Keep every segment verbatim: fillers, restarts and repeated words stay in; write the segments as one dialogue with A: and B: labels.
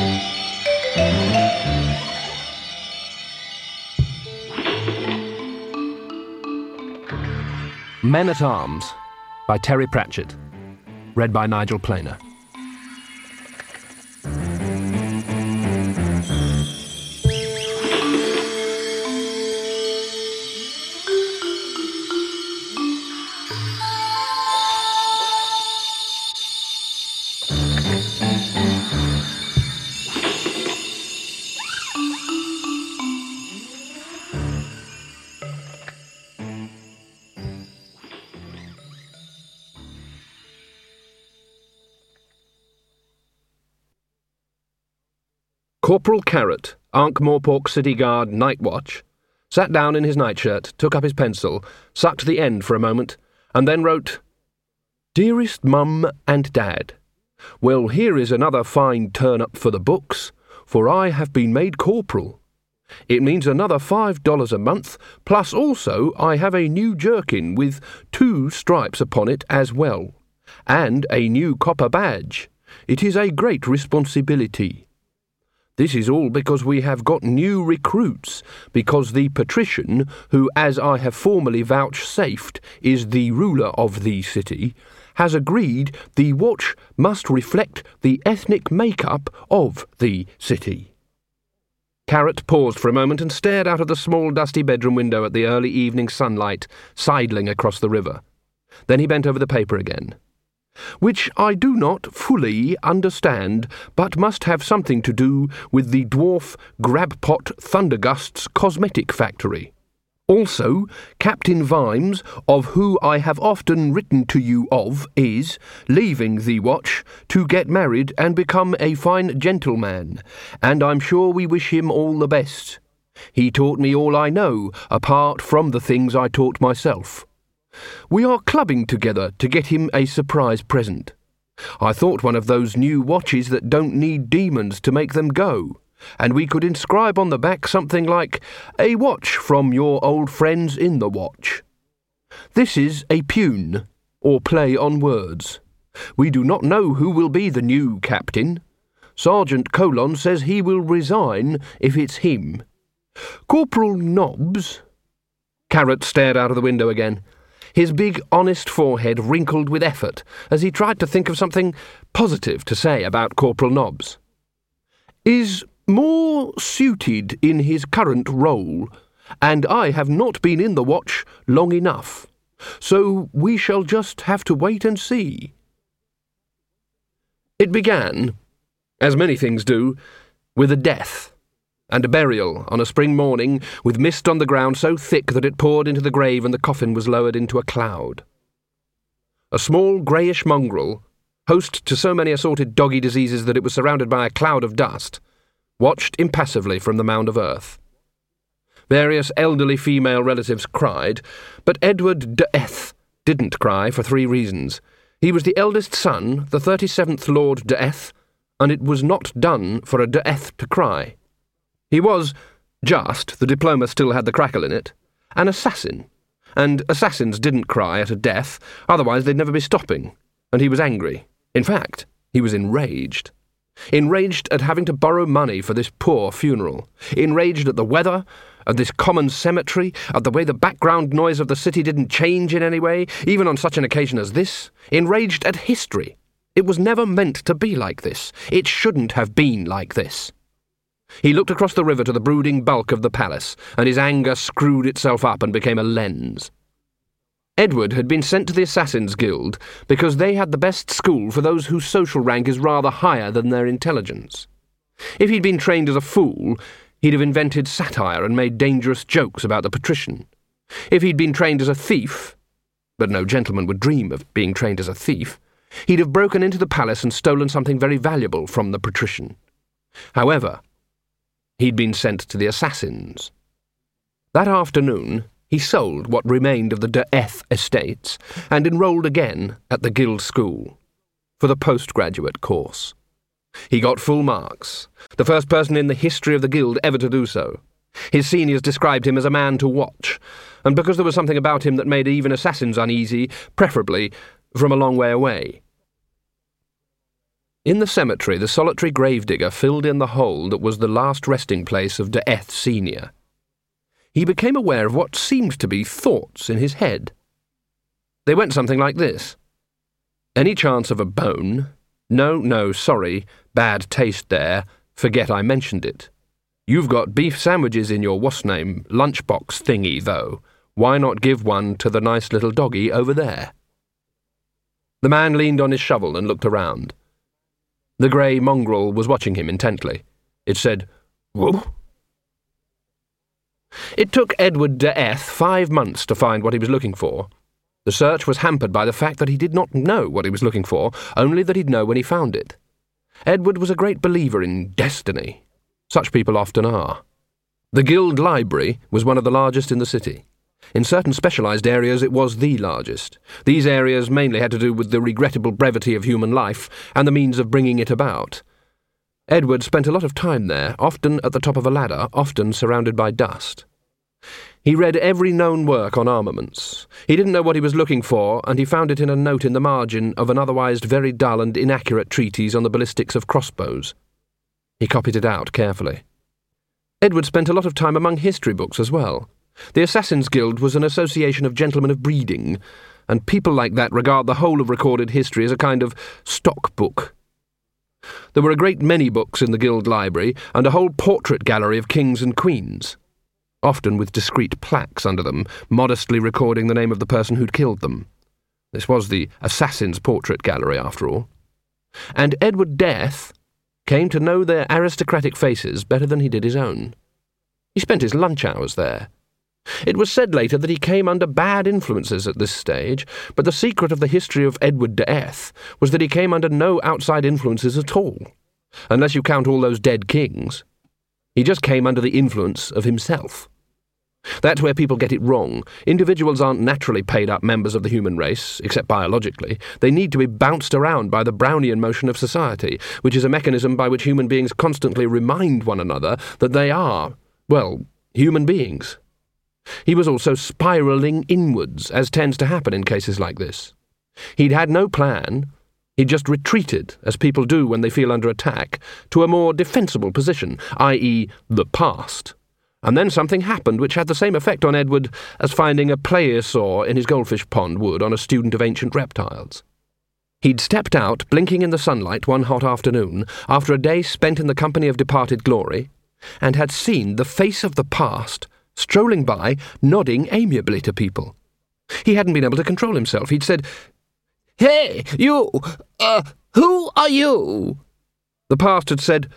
A: Men-at-Arms by Terry Pratchett. Read by Nigel Planer. Corporal Carrot, Ankh-Morpork City Guard Night Watch, sat down in his nightshirt, took up his pencil, sucked the end for a moment, and then wrote, "Dearest Mum and Dad, well, here is another fine turn-up for the books, for I have been made corporal. It means another five dollars a month, plus also I have a new jerkin with two stripes upon it as well, and a new copper badge. It is a great responsibility. This is all because we have got new recruits, because the patrician, who, as I have formally vouchsafed, is the ruler of the city, has agreed the watch must reflect the ethnic make-up of the city." Carrot paused for a moment and stared out of the small dusty bedroom window at the early evening sunlight sidling across the river. Then he bent over the paper again. "Which I do not fully understand, but must have something to do with the dwarf Grabpot Thundergust's cosmetic factory. Also, Captain Vimes, of who I have often written to you of, is leaving the watch to get married and become a fine gentleman, and I'm sure we wish him all the best. He taught me all I know, apart from the things I taught myself. We are clubbing together to get him a surprise present. I thought one of those new watches that don't need demons to make them go, and we could inscribe on the back something like, 'A watch from your old friends in the watch.' This is a pun, or play on words. We do not know who will be the new captain. Sergeant Colon says he will resign if it's him. Corporal Nobbs—" Carrot stared out of the window again. His big, honest forehead wrinkled with effort as he tried to think of something positive to say about Corporal Nobbs. "Is more suited in his current role, and I have not been in the watch long enough, so we shall just have to wait and see." It began, as many things do, with a death and a burial on a spring morning, with mist on the ground so thick that it poured into the grave and the coffin was lowered into a cloud. A small greyish mongrel, host to so many assorted doggy diseases that it was surrounded by a cloud of dust, watched impassively from the mound of earth. Various elderly female relatives cried, but Edward de Eth didn't cry for three reasons. He was the eldest son, the thirty-seventh Lord de Eth, and it was not done for a de Eth to cry. He was, just, the diploma still had the crackle in it, an assassin, and assassins didn't cry at a death, otherwise they'd never be stopping, and he was angry. In fact, he was enraged. Enraged at having to borrow money for this poor funeral, enraged at the weather, at this common cemetery, at the way the background noise of the city didn't change in any way, even on such an occasion as this, enraged at history. It was never meant to be like this. It shouldn't have been like this. He looked across the river to the brooding bulk of the palace, and his anger screwed itself up and became a lens. Edward had been sent to the Assassins' Guild because they had the best school for those whose social rank is rather higher than their intelligence. If he'd been trained as a fool, he'd have invented satire and made dangerous jokes about the patrician. If he'd been trained as a thief, but no gentleman would dream of being trained as a thief, he'd have broken into the palace and stolen something very valuable from the patrician. However, he'd been sent to the assassins. That afternoon, he sold what remained of the de Eth estates and enrolled again at the guild school for the postgraduate course. He got full marks, the first person in the history of the guild ever to do so. His seniors described him as a man to watch, and because there was something about him that made even assassins uneasy, preferably from a long way away. In the cemetery, the solitary gravedigger filled in the hole that was the last resting place of De Eth Senior He became aware of what seemed to be thoughts in his head. They went something like this. Any chance of a bone? No, no, sorry, bad taste there, forget I mentioned it. You've got beef sandwiches in your what's-name lunchbox thingy, though. Why not give one to the nice little doggy over there? The man leaned on his shovel and looked around. The grey mongrel was watching him intently. It said, "Whoa." It took Edward De Eth five months to find what he was looking for. The search was hampered by the fact that he did not know what he was looking for, only that he'd know when he found it. Edward was a great believer in destiny. Such people often are. The Guild Library was one of the largest in the city. In certain specialised areas it was the largest. These areas mainly had to do with the regrettable brevity of human life and the means of bringing it about. Edward spent a lot of time there, often at the top of a ladder, often surrounded by dust. He read every known work on armaments. He didn't know what he was looking for, and he found it in a note in the margin of an otherwise very dull and inaccurate treatise on the ballistics of crossbows. He copied it out carefully. Edward spent a lot of time among history books as well. The Assassin's Guild was an association of gentlemen of breeding, and people like that regard the whole of recorded history as a kind of stock book. There were a great many books in the Guild Library, and a whole portrait gallery of kings and queens, often with discreet plaques under them, modestly recording the name of the person who'd killed them. This was the Assassin's Portrait Gallery, after all. And Edward De Eth came to know their aristocratic faces better than he did his own. He spent his lunch hours there. It was said later that he came under bad influences at this stage, but the secret of the history of Edward De Eth was that he came under no outside influences at all, unless you count all those dead kings. He just came under the influence of himself. That's where people get it wrong. Individuals aren't naturally paid-up members of the human race, except biologically. They need to be bounced around by the Brownian motion of society, which is a mechanism by which human beings constantly remind one another that they are, well, human beings. He was also spiralling inwards, as tends to happen in cases like this. He'd had no plan. He'd just retreated, as people do when they feel under attack, to a more defensible position, that is the past. And then something happened which had the same effect on Edward as finding a plesiosaur in his goldfish pond would on a student of ancient reptiles. He'd stepped out, blinking in the sunlight one hot afternoon, after a day spent in the company of departed glory, and had seen the face of the past strolling by, nodding amiably to people. He hadn't been able to control himself. He'd said, "Hey, you! Uh, who are you?" The past had said,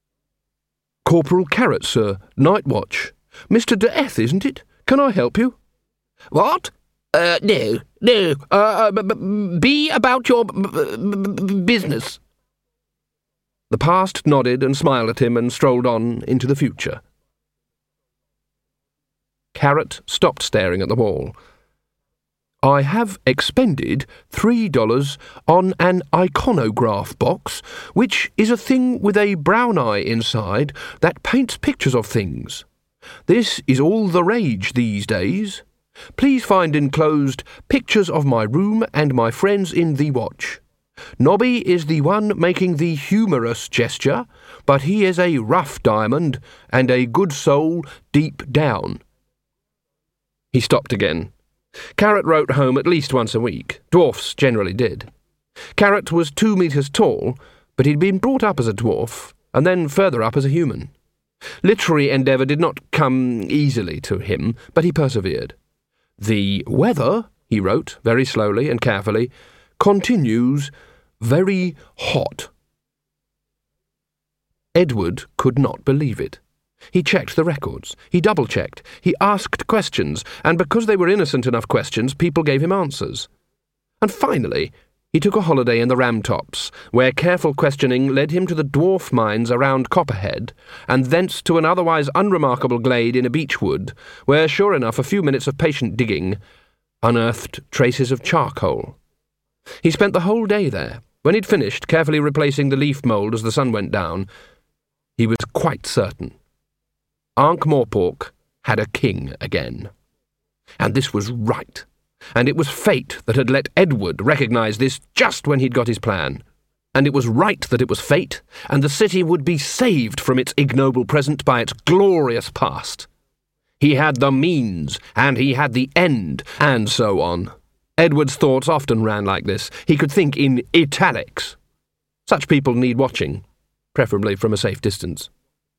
A: "Corporal Carrot, sir, Night Watch. Mister De Eth, isn't it? Can I help you?" "What? Uh, no, no. Uh, b- b- be about your b- b- business." The past nodded and smiled at him and strolled on into the future. Carrot stopped staring at the wall. "I have expended three dollars on an iconograph box, which is a thing with a brown eye inside that paints pictures of things. This is all the rage these days. Please find enclosed pictures of my room and my friends in the watch. Nobby is the one making the humorous gesture, but he is a rough diamond and a good soul deep down." He stopped again. Carrot wrote home at least once a week. Dwarfs generally did. Carrot was two metres tall, but he'd been brought up as a dwarf, and then further up as a human. Literary endeavour did not come easily to him, but he persevered. "The weather," he wrote, very slowly and carefully, "continues very hot." Edward could not believe it. He checked the records. He double-checked. He asked questions, and because they were innocent enough questions, people gave him answers. And finally, he took a holiday in the Ramtops, where careful questioning led him to the dwarf mines around Copperhead, and thence to an otherwise unremarkable glade in a beech wood, where, sure enough, a few minutes of patient digging unearthed traces of charcoal. He spent the whole day there. When he'd finished, carefully replacing the leaf mould as the sun went down, he was quite certain. Ankh-Morpork had a king again. And this was right. And it was fate that had let Edward recognise this just when he'd got his plan. and it was right that it was fate, and the city would be saved from its ignoble present by its glorious past. He had the means, and he had the end, and so on. Edward's thoughts often ran like this. He could think in italics. Such people need watching, preferably from a safe distance.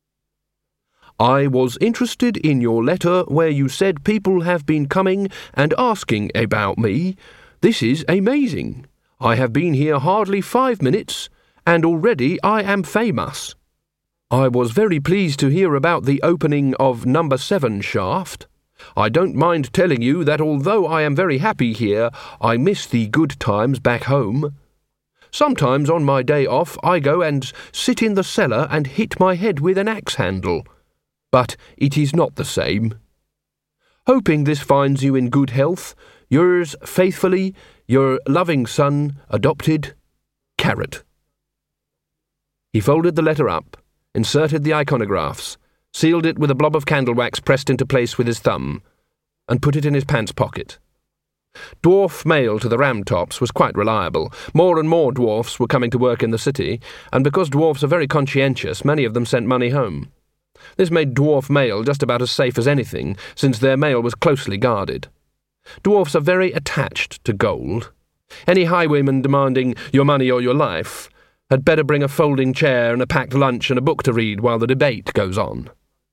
A: I was interested in your letter where you said people have been coming and asking about me. This is amazing. I have been here hardly five minutes, and already I am famous. I was very pleased to hear about the opening of number seven shaft. I don't mind telling you that although I am very happy here, I miss the good times back home. Sometimes on my day off I go and sit in the cellar and hit my head with an axe handle. But it is not the same. Hoping this finds you in good health, yours faithfully, your loving son, adopted, Carrot. He folded the letter up, inserted the iconographs, sealed it with a blob of candle wax pressed into place with his thumb, and put it in his pants pocket. Dwarf mail to the Ramtops was quite reliable. More and more dwarfs were coming to work in the city, and because dwarfs are very conscientious, many of them sent money home. This made dwarf mail just about as safe as anything, since their mail was closely guarded. Dwarfs are very attached to gold. Any highwayman demanding your money or your life had better bring a folding chair and a packed lunch and a book to read while the debate goes on.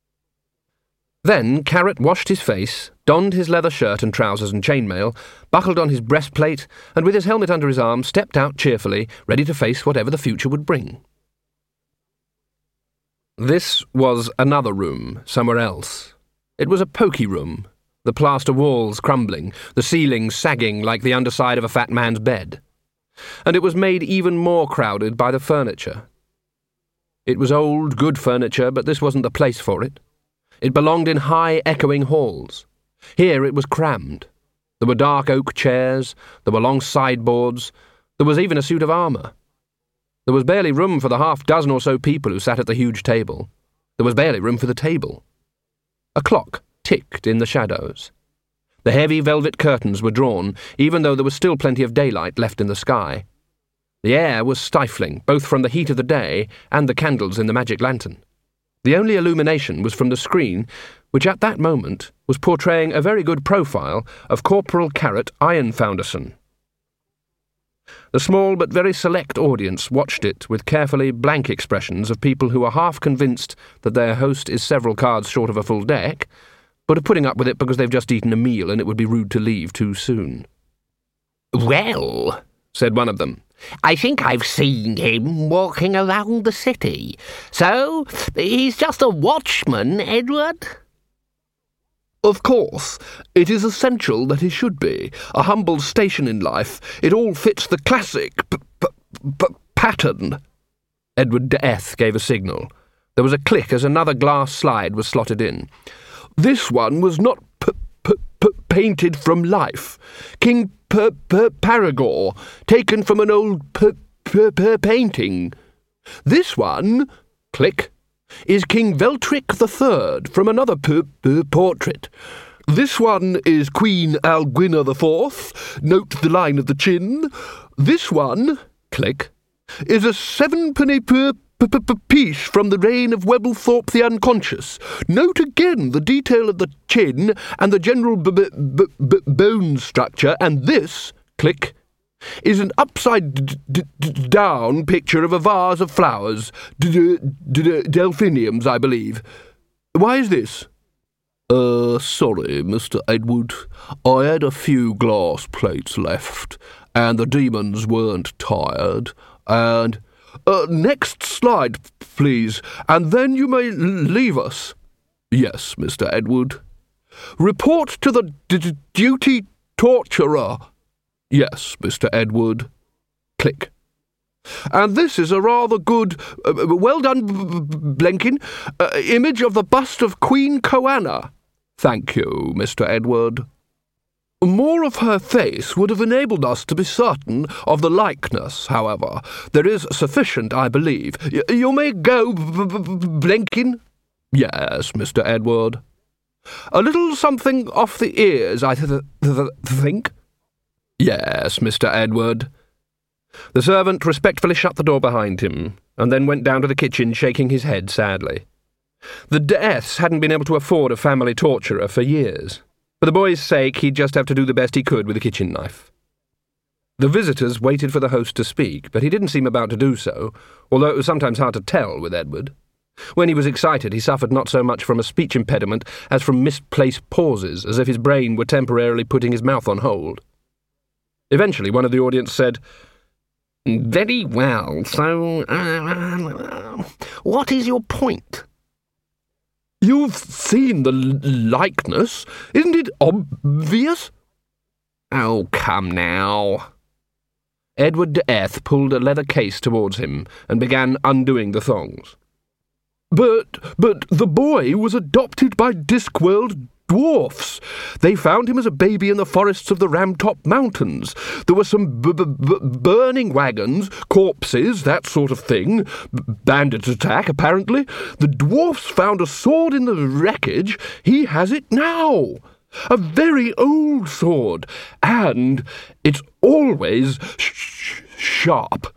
A: Then Carrot washed his face, donned his leather shirt and trousers and chainmail, buckled on his breastplate, and with his helmet under his arm stepped out cheerfully, ready to face whatever the future would bring. This was another room, somewhere else. It was a poky room, the plaster walls crumbling, the ceiling sagging like the underside of a fat man's bed. And it was made even more crowded by the furniture. It was old, good furniture, but this wasn't the place for it. It belonged in high, echoing halls. Here it was crammed. There were dark oak chairs, there were long sideboards, there was even a suit of armour. There was barely room for the half-dozen or so people who sat at the huge table. There was barely room for the table. A clock ticked in the shadows. The heavy velvet curtains were drawn, even though there was still plenty of daylight left in the sky. The air was stifling, both from the heat of the day and the candles in the magic lantern. The only illumination was from the screen, which at that moment was portraying a very good profile of Corporal Carrot Ironfounderson. The small but very select audience watched it with carefully blank expressions of people who are half convinced that their host is several cards short of a full deck, but are putting up with it because they've just eaten a meal and it would be rude to leave too soon.
B: "Well," said one of them, "I think I've seen him walking around the city. So, he's just a watchman, Edward?"
A: "Of course. It is essential that he should be. A humble station in life. It all fits the classic p- p- p- pattern." Edward de Eth gave a signal. There was a click as another glass slide was slotted in. "This one was not p- p- p- painted from life. King P- P- Paragor, taken from an old p- p- p- painting. This one," click, "is King Veltric the Third from another p- p- portrait. This one is Queen Alguina the Fourth. Note the line of the chin. This one," click, "is a sevenpenny p- p- p- piece from the reign of Webblethorpe the Unconscious. Note again the detail of the chin and the general b- b- b- b- bone structure, and this," click, "is an upside-down picture of a vase of flowers, d- d- d- delphiniums, I believe. Why is this?" Uh, sorry, Mister Edward. I had a few glass plates left, and the demons weren't tired, and... Uh, next slide, please, and then you may leave us." "Yes, Mister Edward." "Report to the d- duty torturer." "Yes, Mister Edward." Click. "And this is a rather good, uh, well done, Blenkin, uh, image of the bust of Queen Coanna." "Thank you, Mister Edward." "More of her face would have enabled us to be certain of the likeness, however. There is sufficient, I believe. Y- you may go, b- b- b- Blenkin." "Yes, Mister Edward." "A little something off the ears, I th- th- th- think." "Yes, Mister Edward." The servant respectfully shut the door behind him, and then went down to the kitchen shaking his head sadly. The De Eths hadn't been able to afford a family torturer for years. For the boy's sake, he'd just have to do the best he could with a kitchen knife. The visitors waited for the host to speak, but he didn't seem about to do so, although it was sometimes hard to tell with Edward. When he was excited, he suffered not so much from a speech impediment as from misplaced pauses, as if his brain were temporarily putting his mouth on hold. Eventually, one of the audience said, "Very well, so, uh, what is your point?" "You've seen the likeness. Isn't it obvious?" "Oh, come now." Edward de Eth pulled a leather case towards him and began undoing the thongs. But, but the boy was adopted by Discworld dwarfs. They found him as a baby in the forests of the Ramtop Mountains. There were some b- b- b- burning wagons, corpses, that sort of thing. B- bandit attack, apparently. The dwarfs found a sword in the wreckage. He has it now. A very old sword. And it's always sh- sharp.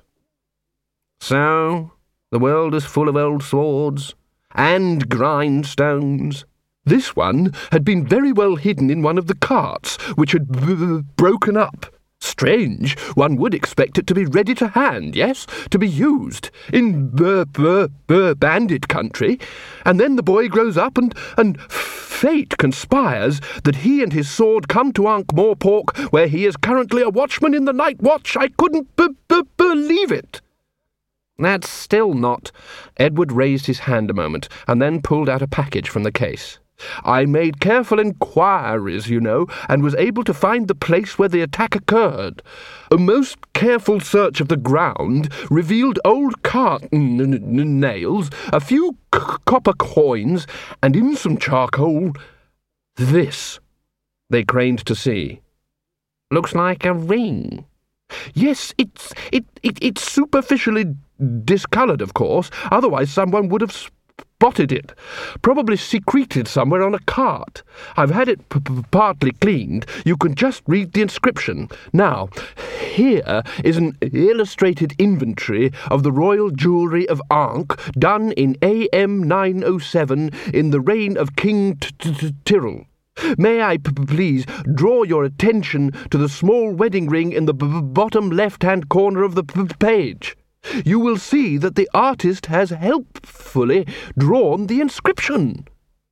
A: So, the world is full of old swords and grindstones. This one had been very well hidden in one of the carts, which had b- b- broken up. Strange, one would expect it to be ready to hand, yes, to be used, in b- b- b- bandit country. And then the boy grows up and, and fate conspires that he and his sword come to Ankh-Morpork, where he is currently a watchman in the night watch. I couldn't b- b- believe it. That's still not. Edward raised his hand a moment, and then pulled out a package from the case. I made careful inquiries, you know, and was able to find the place where the attack occurred. A most careful search of the ground revealed old cart n- n- nails, a few c- copper coins, and in some charcoal, this. They craned to see. Looks like a ring. Yes, it's it, it it's superficially discoloured, of course, otherwise someone would have spotted it. Probably secreted somewhere on a cart. I've had it p- p- partly cleaned. You can just read the inscription. Now, here is an illustrated inventory of the royal jewellery of Ankh, done in A M nine oh seven in the reign of King Tyrrell. May I p- please draw your attention to the small wedding ring in the b- bottom left-hand corner of the p- page. You will see that the artist has helpfully drawn the inscription.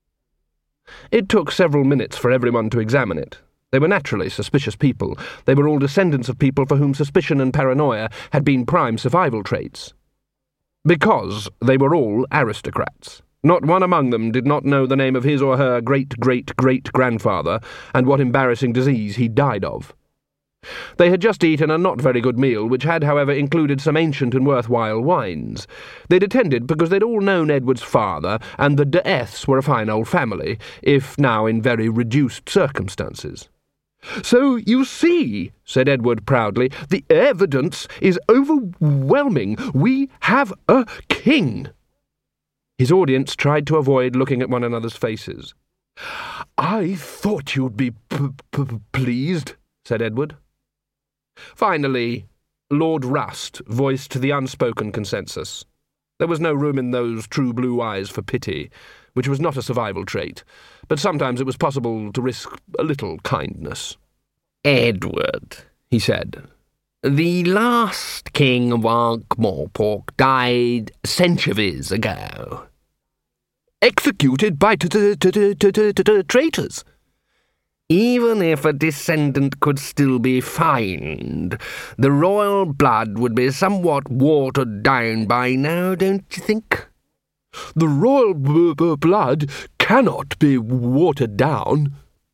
A: It took several minutes for everyone to examine it. They were naturally suspicious people. They were all descendants of people for whom suspicion and paranoia had been prime survival traits. Because they were all aristocrats. Not one among them did not know the name of his or her great-great-great-grandfather and what embarrassing disease he died of. They had just eaten a not very good meal, which had, however, included some ancient and worthwhile wines. They'd attended because they'd all known Edward's father, and the De Eths were a fine old family, if now in very reduced circumstances. So, you see, said Edward proudly, the evidence is overwhelming. We have a king. His audience tried to avoid looking at one another's faces. I thought you'd be p- p- pleased, said Edward. Finally, Lord Rust voiced the unspoken consensus. There was no room in those true blue eyes for pity, which was not a survival trait, but sometimes it was possible to risk a little kindness.
B: Edward, he said, the last king of Ankh-Morpork died centuries ago.
A: Executed by traitors.
B: Even if a descendant could still be fined, the royal blood would be somewhat watered down by now, don't you think?
A: The royal b- b- blood cannot be watered down.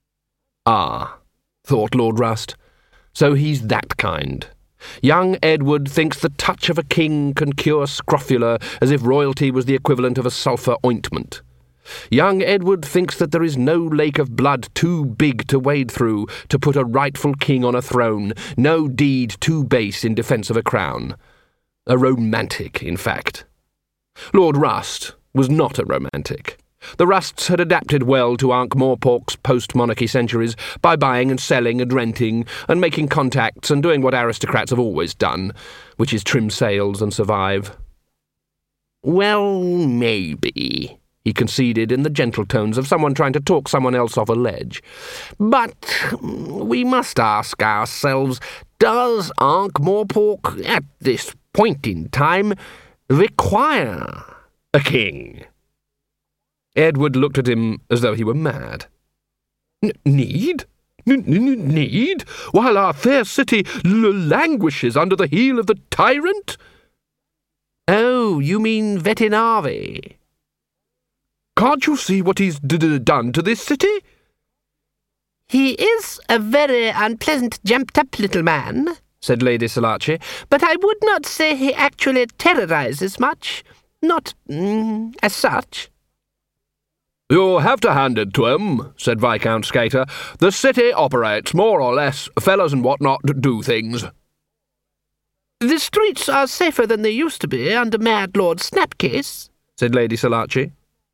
A: Ah, thought Lord Rust, so he's that kind. Young Edward thinks the touch of a king can cure scrofula as if royalty was the equivalent of a sulphur ointment. Young Edward thinks that there is no lake of blood too big to wade through to put a rightful king on a throne, no deed too base in defence of a crown. A romantic, in fact. Lord Rust was not a romantic. The Rusts had adapted well to Ankh-Morpork's post-monarchy centuries by buying and selling and renting and making contacts and doing what aristocrats have always done, which is trim sails and survive.
B: Well, maybe,
A: he conceded in the gentle tones of someone trying to talk someone else off a ledge.
B: But we must ask ourselves, does Ankh-Morpork, at this point in time, require a king?
A: Edward looked at him as though he were mad. N- need? N- n- need? While our fair city l- languishes under the heel of the tyrant?
B: Oh, you mean Vetinari?
A: Can't you see what he's d- d- done to this city?
B: He is a very unpleasant, jumped-up little man, said Lady Selachi, but I would not say he actually terrorizes much. Not mm, as such.
A: You'll have to hand it to him, said Viscount Skater. The city operates, more or less. Fellows and what-not do things.
B: The streets are safer than they used to be under Mad Lord Snapcase, said Lady Selachi.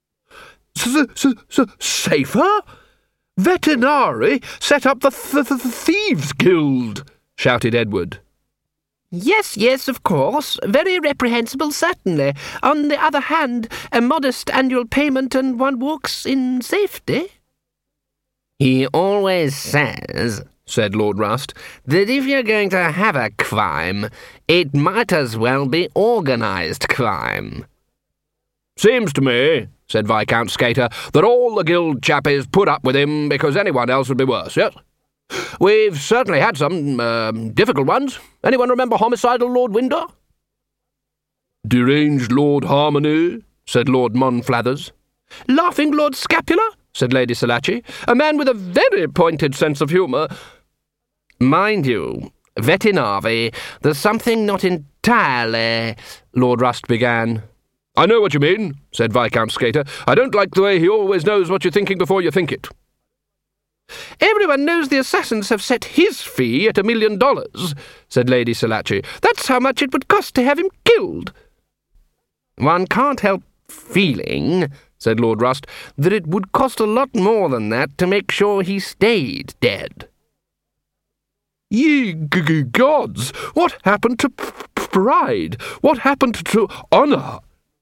A: S-s-s-safer? Vetinari set up the th- th- Thieves' Guild, shouted Edward.
B: Yes, yes, of course. Very reprehensible, certainly. On the other hand, a modest annual payment and one walks in safety.
C: He always says, said Lord Rust, that if you're going to have a crime, it might as well be organised crime.
A: Seems to me, said Viscount Skater, that all the guild chappies put up with him because anyone else would be worse, yes? We've certainly had some uh, difficult ones. Anyone remember homicidal Lord Winder? Deranged Lord Harmony, said Lord Monflathers. Laughing Lord Scapula, said Lady Selachi. A man with a very pointed sense of humour.
C: Mind you, Vetinari, there's something not entirely...
A: Lord Rust began. I know what you mean, said Viscount Skater. I don't like the way he always knows what you're thinking before you think it. Everyone knows the assassins have set his fee at a million dollars, said Lady Selachi. That's how much it would cost to have him killed.
C: One can't help feeling, said Lord Rust, that it would cost a lot more than that to make sure he stayed dead.
A: Ye g- g- gods! What happened to p- pride? What happened to honour?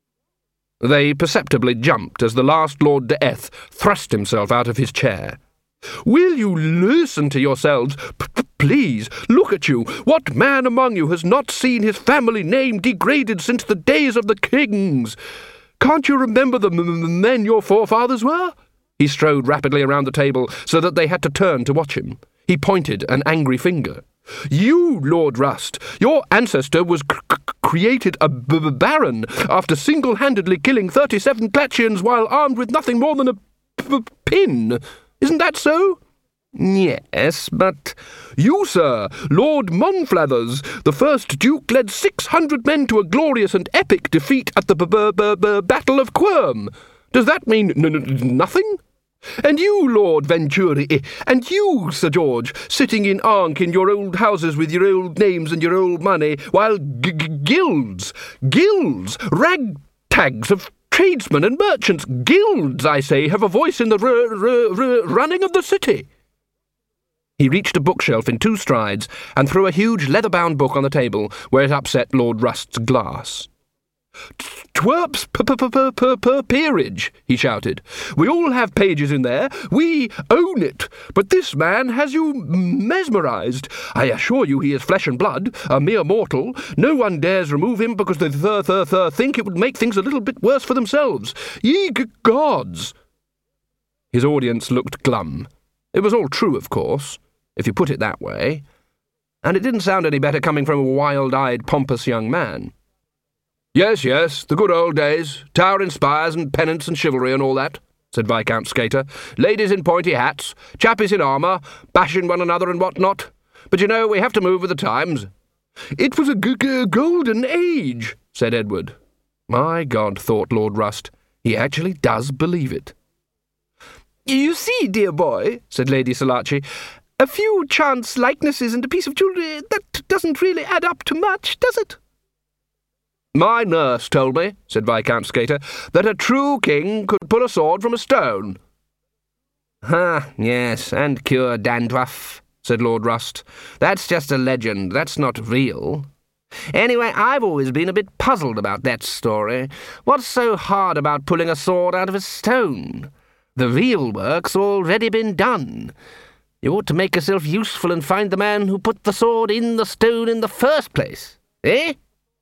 A: They perceptibly jumped as the last Lord de Eth thrust himself out of his chair. Will you listen to yourselves? P- p- please, look at you. What man among you has not seen his family name degraded since the days of the kings? Can't you remember the m- m- men your forefathers were? He strode rapidly around the table so that they had to turn to watch him. He pointed an angry finger. You, Lord Rust, your ancestor was c- c- created a b- b- baron after single-handedly killing thirty-seven Clatchians while armed with nothing more than a p- pin. Isn't that so?
C: Yes, but...
A: You, sir, Lord Monflathers, the first Duke, led six hundred men to a glorious and epic defeat at the b- b- b- b- Battle of Quirm. Does that mean n- n- nothing? And you, Lord Venturi, and you, Sir George, sitting in Ankh in your old houses with your old names and your old money, while g- g- guilds, guilds, ragtags of tradesmen and merchants, guilds, I say, have a voice in the r- r- r- running of the city. He reached a bookshelf in two strides and threw a huge leather-bound book on the table, where it upset Lord Rust's glass. Twerp's per peerage, he shouted. We all have pages in there. We own it. But this man has you mesmerised. I assure you he is flesh and blood, a mere mortal. No one dares remove him because they th th th think it would make things a little bit worse for themselves. Ye g gods! His audience looked glum. It was all true, of course, if you put it that way. And it didn't sound any better coming from a wild-eyed, pompous young man. Yes, yes, the good old days, towering spires and pennants and chivalry and all that, said Viscount Skater. Ladies in pointy hats, chappies in armour, bashing one another and what not. But you know, we have to move with the times. It was a g g golden age, said Edward. My God, thought Lord Rust, he actually does believe it. You see, dear boy, said Lady Selachi, a few chance likenesses and a piece of jewellery, that doesn't really add up to much, does it? My nurse told me, said Viscount Skater, that a true king could pull a sword from a stone.
C: Ah, yes, and cure dandruff, said Lord Rust. That's just a legend, that's not real. Anyway, I've always been a bit puzzled about that story. What's so hard about pulling a sword out of a stone? The real work's already been done. You ought to make yourself useful and find the man who put the sword in the stone in the first place, eh?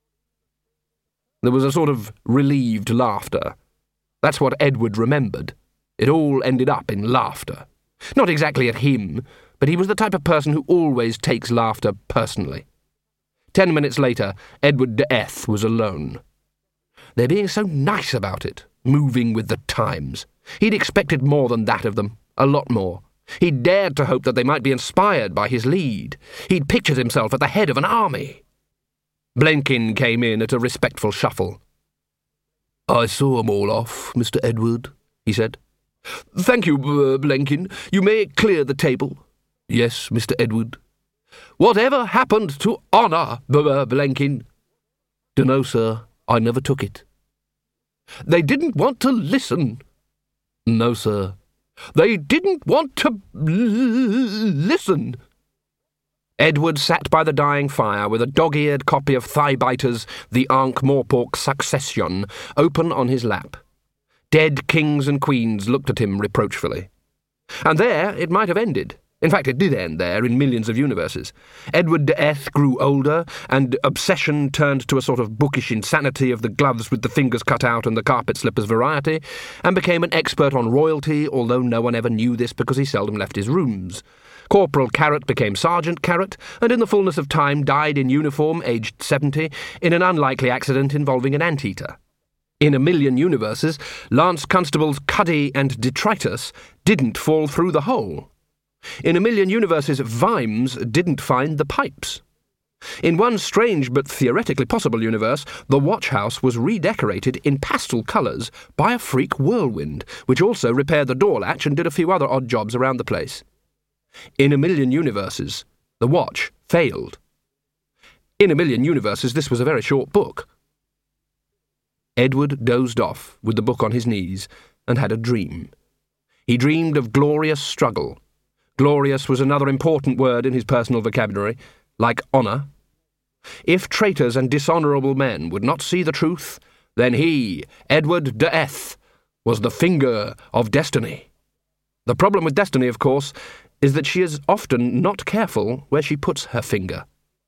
A: There was a sort of relieved laughter. That's what Edward remembered. It all ended up in laughter. Not exactly at him, but he was the type of person who always takes laughter personally. Ten minutes later, Edward de Eth was alone. They're being so nice about it, moving with the times. He'd expected more than that of them, a lot more. He'd dared to hope that they might be inspired by his lead. He'd pictured himself at the head of an army. Blenkin came in at a respectful shuffle. "I saw 'em all off, Mister Edward," he said. "Thank you, uh, Blenkin. You may clear the table." "Yes, Mister Edward." "Whatever happened to honour, uh, Blenkin?" "Dunno, sir. I never took it." "They didn't want to listen?" "No, sir." "They didn't want to listen?" Edward sat by the dying fire with a dog-eared copy of Thigh-Biter's The Ankh-Morpork Succession open on his lap. Dead kings and queens looked at him reproachfully. And there it might have ended. In fact, it did end there in millions of universes. Edward de Eth grew older, and obsession turned to a sort of bookish insanity of the gloves with the fingers cut out and the carpet slippers variety, and became an expert on royalty, although no one ever knew this because he seldom left his rooms. Corporal Carrot became Sergeant Carrot, and in the fullness of time died in uniform, aged seventy, in an unlikely accident involving an anteater. In a million universes, Lance Constables Cuddy and Detritus didn't fall through the hole. In a million universes, Vimes didn't find the pipes. In one strange but theoretically possible universe, the watch house was redecorated in pastel colours by a freak whirlwind, which also repaired the door latch and did a few other odd jobs around the place. In a million universes, the watch failed. In a million universes, this was a very short book. Edward dozed off with the book on his knees and had a dream. He dreamed of glorious struggle. Glorious was another important word in his personal vocabulary, like honour. If traitors and dishonourable men would not see the truth, then he, Edward de Eth, was the finger of destiny. The problem with destiny, of course, is that she is often not careful where she puts her finger.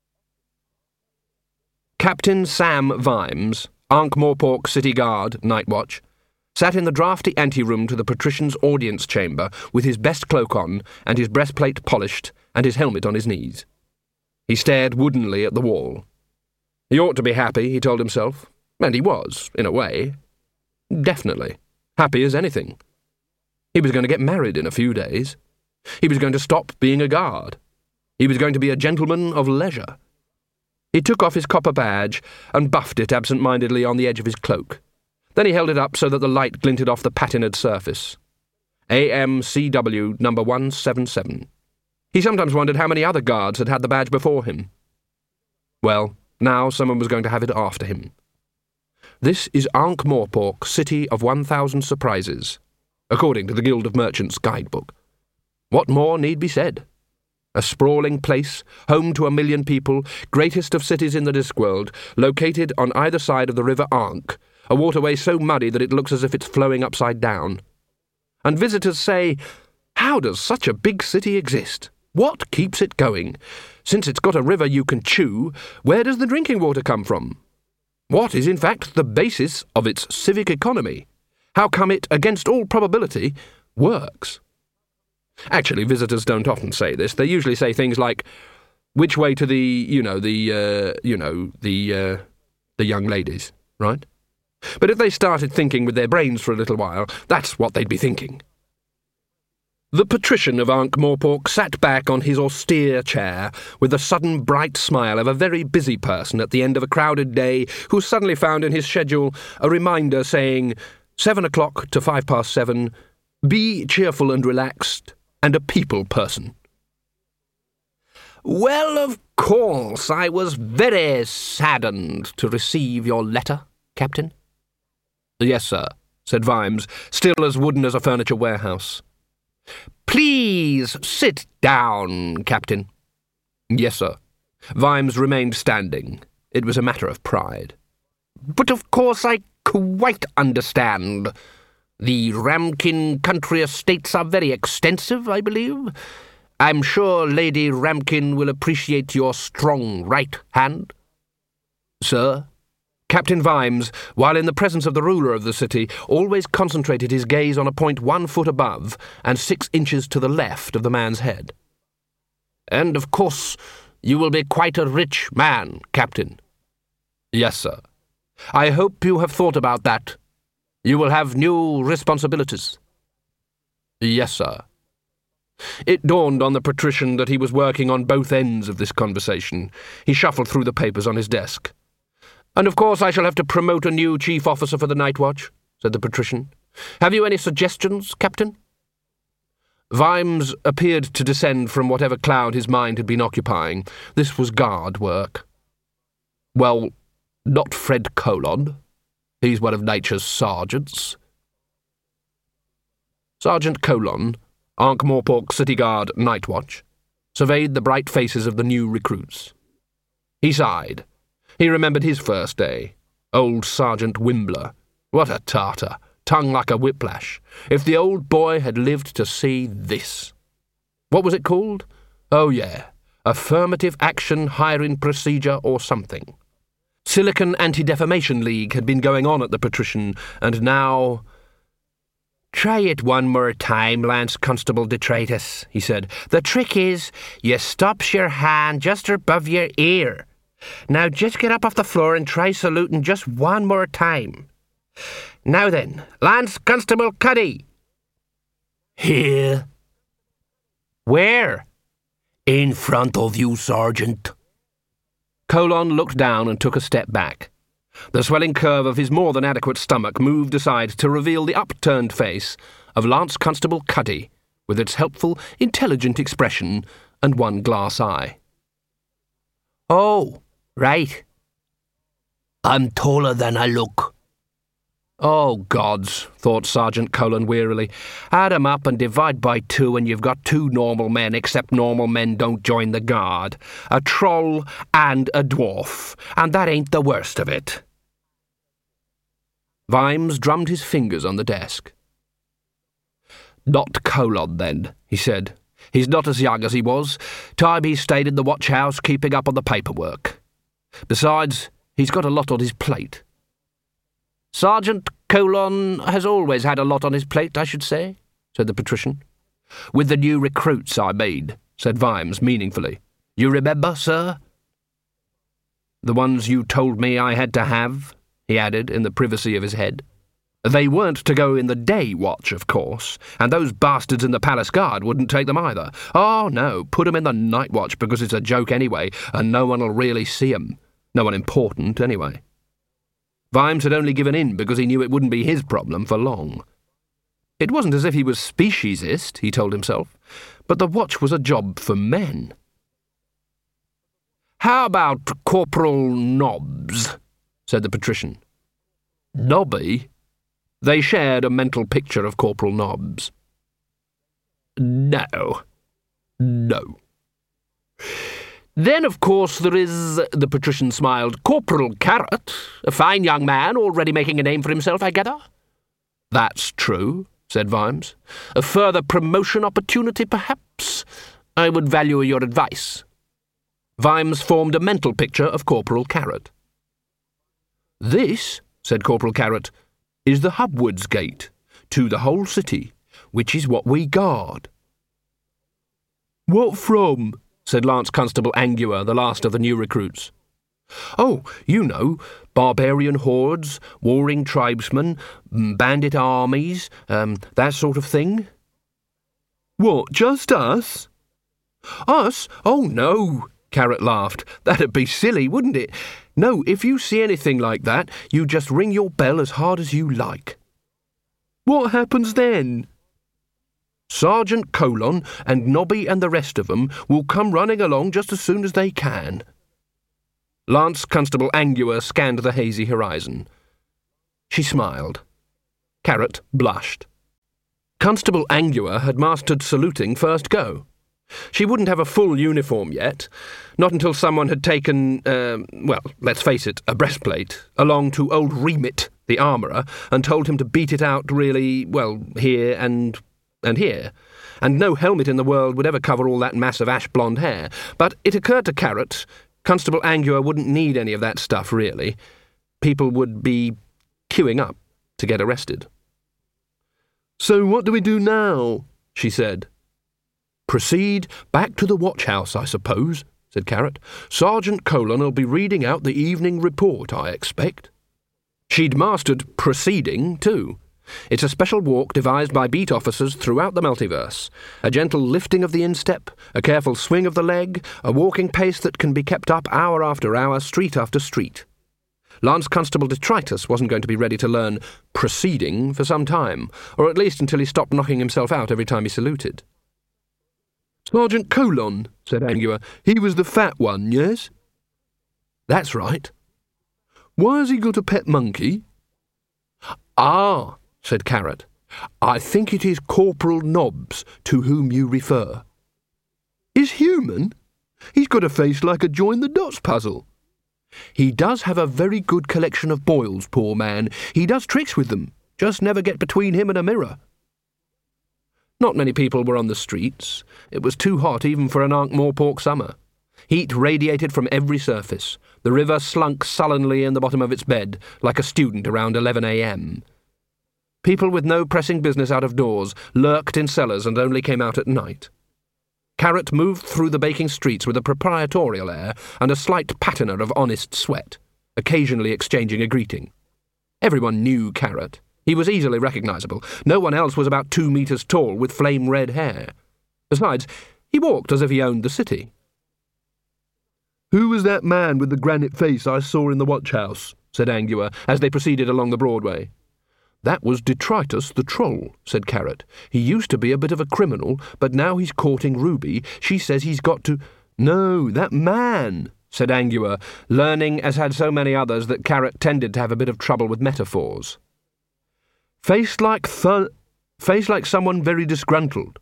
A: Captain Sam Vimes, Ankh-Morpork City Guard, Night Watch, sat in the draughty anteroom to the patrician's audience chamber with his best cloak on and his breastplate polished and his helmet on his knees. He stared woodenly at the wall. He ought to be happy, he told himself, and he was, in a way. Definitely. Happy as anything. He was going to get married in a few days. He was going to stop being a guard. He was going to be a gentleman of leisure. He took off his copper badge and buffed it absent-mindedly on the edge of his cloak. Then he held it up so that the light glinted off the patinaed surface. A M C W number one seven seven. He sometimes wondered how many other guards had had the badge before him. Well, now someone was going to have it after him. This is Ankh-Morpork, City of One Thousand Surprises, according to the Guild of Merchants guidebook. What more need be said? A sprawling place, home to a million people, greatest of cities in the Discworld, located on either side of the River Ankh, a waterway so muddy that it looks as if it's flowing upside down. And visitors say, how does such a big city exist? What keeps it going? Since it's got a river you can chew, where does the drinking water come from? What is in fact the basis of its civic economy? How come it, against all probability, works? Actually, visitors don't often say this. They usually say things like, which way to the, you know, the, uh, you know, the, uh, the young ladies, right? But if they started thinking with their brains for a little while, that's what they'd be thinking. The patrician of Ankh-Morpork sat back on his austere chair with the sudden bright smile of a very busy person at the end of a crowded day who suddenly found in his schedule a reminder saying, seven o'clock to five past seven, be cheerful and relaxed, and a people person.
C: Well, of course, I was very saddened to receive your letter, Captain.
A: Yes, sir, said Vimes, still as wooden as a furniture warehouse.
C: Please sit down, Captain.
A: Yes, sir. Vimes remained standing. It was a matter of pride.
C: But of course I quite understand. The Ramkin country estates are very extensive, I believe. I'm sure Lady Ramkin will appreciate your strong right hand.
A: Sir? Captain Vimes, while in the presence of the ruler of the city, always concentrated his gaze on a point one foot above and six inches to the left of the man's head.
C: And of course, you will be quite a rich man, Captain.
A: Yes, sir. I hope you have thought about that. You will have new responsibilities. Yes, sir. It dawned on the patrician that he was working on both ends of this conversation. He shuffled through the papers on his desk. And of course I shall have to promote a new chief officer for the Night Watch, said the patrician. Have you any suggestions, Captain? Vimes appeared to descend from whatever cloud his mind had been occupying. This was guard work. Well, not Fred Colon. He's one of nature's sergeants. Sergeant Colon, Ankh-Morpork City Guard Night Watch, surveyed the bright faces of the new recruits. He sighed. He remembered his first day. Old Sergeant Wimbler. What a tartar, tongue like a whiplash. If the old boy had lived to see this. What was it called? Oh, yeah, Affirmative Action Hiring Procedure or something. Silicon Anti-Defamation League had been going on at the patrician, and now...
B: Try it one more time, Lance Constable Detritus, he said. The trick is, you stops your hand just above your ear. Now just get up off the floor and try saluting just one more time. Now then, Lance Constable Cuddy.
D: Here.
B: Where?
D: In front of you, Sergeant.
A: Colon looked down and took a step back. The swelling curve of his more than adequate stomach moved aside to reveal the upturned face of Lance Constable Cuddy, with its helpful, intelligent expression and one glass eye.
B: Oh, right.
D: I'm taller than I look.
A: Oh, gods, thought Sergeant Colon wearily. Add 'em up and divide by two and you've got two normal men, except normal men don't join the guard. A troll and a dwarf, and that ain't the worst of it. Vimes drummed his fingers on the desk. Not Colon, then, he said. He's not as young as he was. Time he stayed in the watch house keeping up on the paperwork. Besides, he's got a lot on his plate. Sergeant Colon has always had a lot on his plate, I should say, said the patrician. With the new recruits, I mean, said Vimes meaningfully. You remember, sir? The ones you told me I had to have, he added in the privacy of his head. They weren't to go in the day watch, of course, and those bastards in the palace guard wouldn't take them either. Oh, no, put 'em in the night watch because it's a joke anyway, and no one'll really see 'em. No one important, anyway. Vimes had only given in because he knew it wouldn't be his problem for long. It wasn't as if he was speciesist, he told himself, but the watch was a job for men. How about Corporal Nobbs? Said the patrician. Nobby? They shared a mental picture of Corporal Nobbs. No. No. Then, of course, there is, the patrician smiled, Corporal Carrot, a fine young man, already making a name for himself, I gather. That's true, said Vimes. A further promotion opportunity, perhaps? I would value your advice. Vimes formed a mental picture of Corporal Carrot. This, said Corporal Carrot, is the Hubwards Gate, to the whole city, which is what we guard. What from? Said Lance Constable Angua, the last of the new recruits. Oh, you know, barbarian hordes, warring tribesmen, bandit armies, um, that sort of thing. What, just us? Us? Oh, no, Carrot laughed. That'd be silly, wouldn't it? No, if you see anything like that, you just ring your bell as hard as you like. What happens then? Sergeant Colon and Nobby and the rest of them will come running along just as soon as they can. Lance Constable Angua scanned the hazy horizon. She smiled. Carrot blushed. Constable Angua had mastered saluting first go. She wouldn't have a full uniform yet, not until someone had taken, uh, well, let's face it, a breastplate, along to old Remit, the armourer, and told him to beat it out really, well, here and... and here. And no helmet in the world would ever cover all that mass of ash-blonde hair. But it occurred to Carrot, Constable Angua wouldn't need any of that stuff, really. People would be queuing up to get arrested. "So what do we do now?" she said. "Proceed back to the watch house, I suppose," said Carrot. "Sergeant Colon will be reading out the evening report, I expect." She'd mastered proceeding, too. It's a special walk devised by beat officers throughout the multiverse. A gentle lifting of the instep, a careful swing of the leg, a walking pace that can be kept up hour after hour, street after street. Lance Constable Detritus wasn't going to be ready to learn proceeding for some time, or at least until he stopped knocking himself out every time he saluted. "Sergeant Colon," said Angua. "He was the fat one, yes?" "That's right." "Why has he got a pet monkey?" "Ah," said Carrot. "I think it is Corporal Nobbs to whom you refer." "Is human? He's got a face like a join-the-dots puzzle." "He does have a very good collection of boils, poor man. He does tricks with them. Just never get between him and a mirror." Not many people were on the streets. It was too hot even for an Ankh-Morpork summer. Heat radiated from every surface. The river slunk sullenly in the bottom of its bed, like a student around eleven a m. People with no pressing business out of doors lurked in cellars and only came out at night. Carrot moved through the baking streets with a proprietorial air and a slight patina of honest sweat, occasionally exchanging a greeting. Everyone knew Carrot. He was easily recognisable. No one else was about two metres tall with flame-red hair. Besides, he walked as if he owned the city. "Who was that man with the granite face I saw in the watch-house?" said Angua, as they proceeded along the Broadway. "That was Detritus the Troll," said Carrot. "He used to be a bit of a criminal, but now he's courting Ruby. She says he's got to—" "No, that man," said Angua, learning, as had so many others, that Carrot tended to have a bit of trouble with metaphors. "Face like th... face like someone very disgruntled."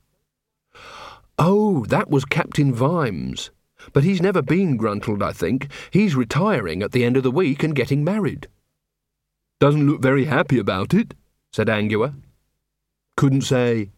A: "Oh, that was Captain Vimes. But he's never been gruntled, I think. He's retiring at the end of the week and getting married." "Doesn't look very happy about it," said Angua. "Couldn't say."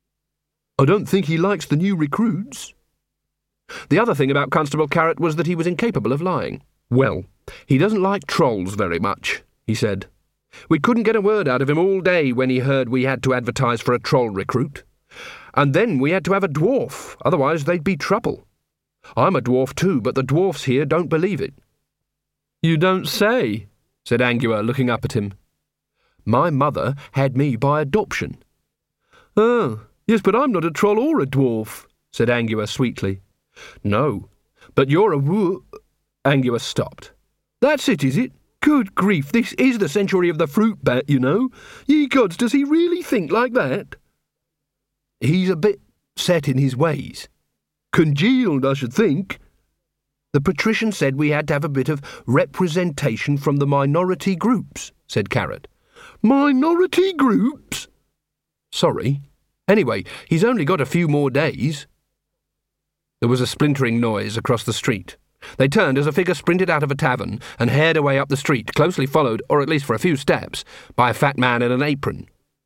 A: "I don't think he likes the new recruits." The other thing about Constable Carrot was that he was incapable of lying. "Well, he doesn't like trolls very much," he said. "We couldn't get a word out of him all day when he heard we had to advertise for a troll recruit. And then we had to have a dwarf, otherwise they'd be trouble. I'm a dwarf too, but the dwarfs here don't believe it." "You don't say," said Angua, looking up at him. "My mother had me by adoption." "Oh, yes, but I'm not a troll or a dwarf," said Angua sweetly. "No, but you're a wo—" Angua stopped. "That's it, is it? Good grief, this is the century of the fruit bat, you know. Ye gods, does he really think like that?" "He's a bit set in his ways." "Congealed, I should think." "The patrician said we had to have a bit of representation from the minority groups," said Carrot. "Minority groups?" "Sorry. Anyway, he's only got a few more days." There was a splintering noise across the street. They turned as a figure sprinted out of a tavern and hared away up the street, closely followed, or at least for a few steps, by a fat man in an apron.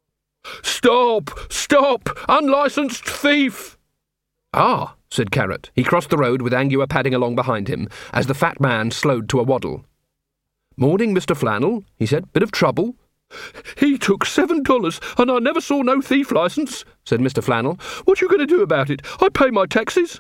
A: "Stop! Stop! Unlicensed thief!" "Ah," said Carrot. He crossed the road with Angua padding along behind him, as the fat man slowed to a waddle. "Morning, Mister Flannel," he said. "Bit of trouble?" "He took seven dollars, and I never saw no thief licence," said Mister Flannel. "What you going to do about it? I pay my taxes."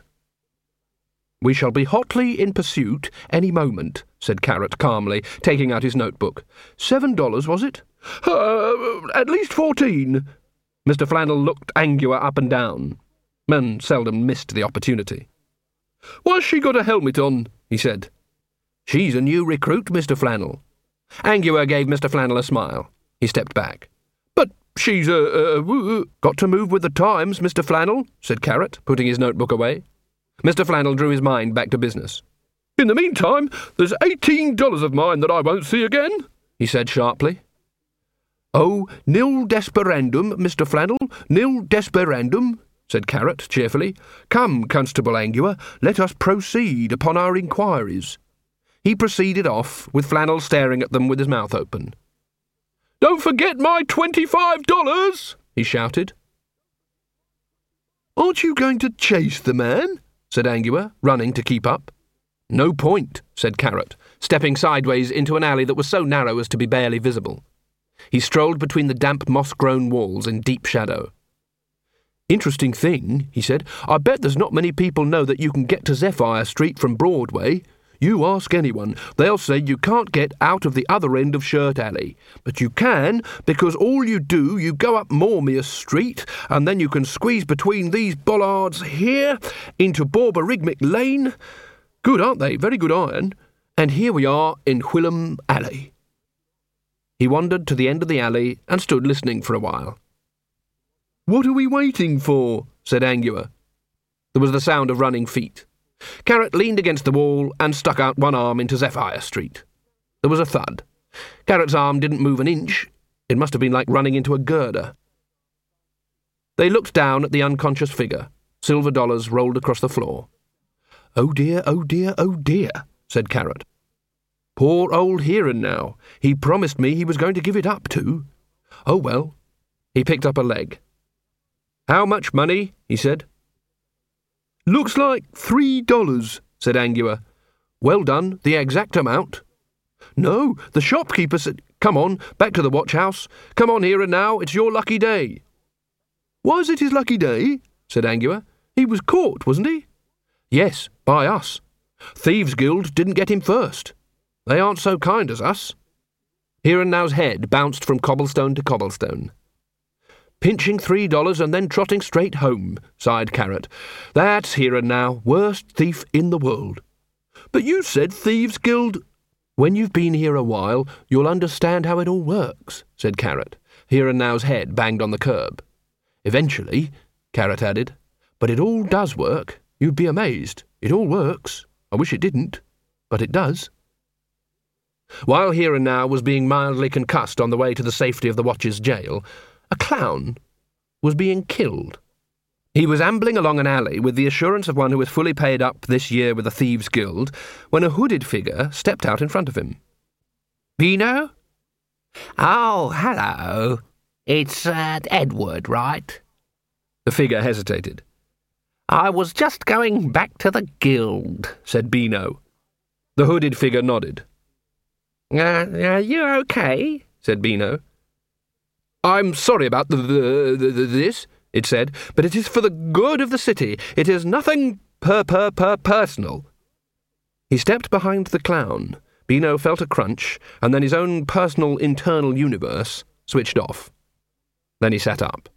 A: "We shall be hotly in pursuit any moment," said Carrot calmly, taking out his notebook. Seven dollars, was it?" Uh, at least fourteen." Mister Flannel looked Angua up and down. Men seldom missed the opportunity. "Why's she got a helmet on?" he said. "She's a new recruit, Mister Flannel." Angua gave Mister Flannel a smile. He stepped back. "But she's, uh, uh, got to move with the times, Mister Flannel, said Carrot, putting his notebook away. Mister Flannel drew his mind back to business. In the meantime, there's eighteen dollars of mine that I won't see again, he said sharply. Oh, nil desperandum, Mister Flannel, nil desperandum, said Carrot cheerfully. Come, Constable Angua, let us proceed upon our inquiries. He proceeded off, with Flannel staring at them with his mouth open. Don't forget my twenty-five dollars, he shouted. Aren't you going to chase the man? Said Angua, running to keep up. No point, said Carrot, stepping sideways into an alley that was so narrow as to be barely visible. He strolled between the damp moss-grown walls in deep shadow. Interesting thing, he said. I bet there's not many people know that you can get to Zephyr Street from Broadway. You ask anyone, they'll say you can't get out of the other end of Shirt Alley. But you can, because all you do, you go up Mormius Street, and then you can squeeze between these bollards here into Borborygmic Lane. Good, aren't they? Very good iron. And here we are in Whilom Alley. He wandered to the end of the alley and stood listening for a while. What are we waiting for? Said Angua. There was the sound of running feet. Carrot leaned against the wall and stuck out one arm into Zephyr Street. There was a thud. Carrot's arm didn't move an inch. It must have been like running into a girder. They looked down at the unconscious figure. Silver dollars rolled across the floor. Oh dear, oh dear, oh dear, said Carrot. Poor old Heron now. He promised me he was going to give it up too. Oh well. He picked up a leg. How much money? He said. Looks like three dollars, said Angua. Well done, the exact amount. No, the shopkeeper said... Come on, back to the watch house. Come on, Heron now, it's your lucky day. Why is it his lucky day? Said Angua. He was caught, wasn't he? Yes, by us. Thieves' Guild didn't get him first. They aren't so kind as us. Heron now's head bounced from cobblestone to cobblestone. Pinching three dollars and then trotting straight home, sighed Carrot. That's Heron now, worst thief in the world. But you said Thieves' Guild... When you've been here a while, you'll understand how it all works, said Carrot. Heron now's head banged on the curb. Eventually, Carrot added, but it all does work. You'd be amazed. It all works. I wish it didn't, but it does. While Heron now was being mildly concussed on the way to the safety of the Watch's jail, a clown was being killed. He was ambling along an alley with the assurance of one who was fully paid up this year with the Thieves' Guild when a hooded figure stepped out in front of him. Beano?
B: Oh, hello. It's uh, Edward, right?
A: The figure hesitated.
B: I was just going back to the guild, said Beano.
A: The hooded figure nodded.
B: Uh, are you okay? Said Beano.
A: I'm sorry about the, the, the, the, this, it said, but it is for the good of the city. It is nothing per per per personal. He stepped behind the clown. Beano felt a crunch, and then his own personal internal universe switched off. Then he sat up.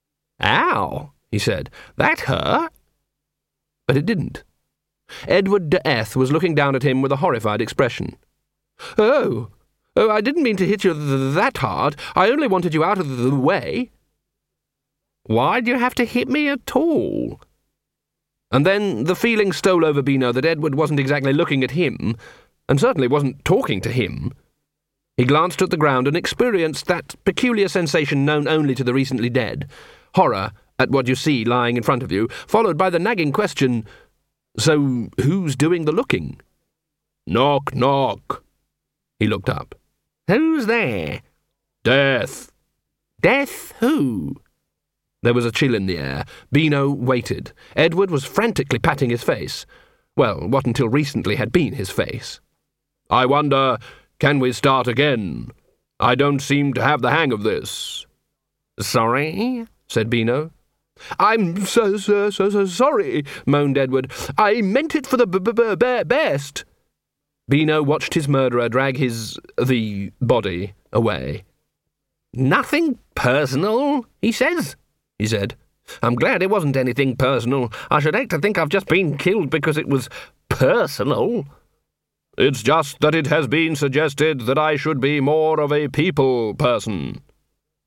A: Ow, he said. That hurt? But it didn't. Edward de Eth was looking down at him with a horrified expression. Oh, oh, I didn't mean to hit you th- that hard. I only wanted you out of the way. Why'd you have to hit me at all? And then the feeling stole over Beano that Edward wasn't exactly looking at him, and certainly wasn't talking to him. He glanced at the ground and experienced that peculiar sensation known only to the recently dead, horror at what you see lying in front of you, followed by the nagging question, so who's doing the looking? Knock, knock. He looked up. Who's there? Death. Death who? There was a chill in the air. Beano waited. Edward was frantically patting his face. Well, what until recently had been his face. I wonder, can we start again? I don't seem to have the hang of this. Sorry, said Beano. I'm so, so, so, so sorry, moaned Edward. I meant it for the b- b- b- best. Beano watched his murderer drag his, the body away. Nothing personal, he says, he said. I'm glad it wasn't anything personal. I should hate to think I've just been killed because it was personal. It's just that it has been suggested that I should be more of a people person.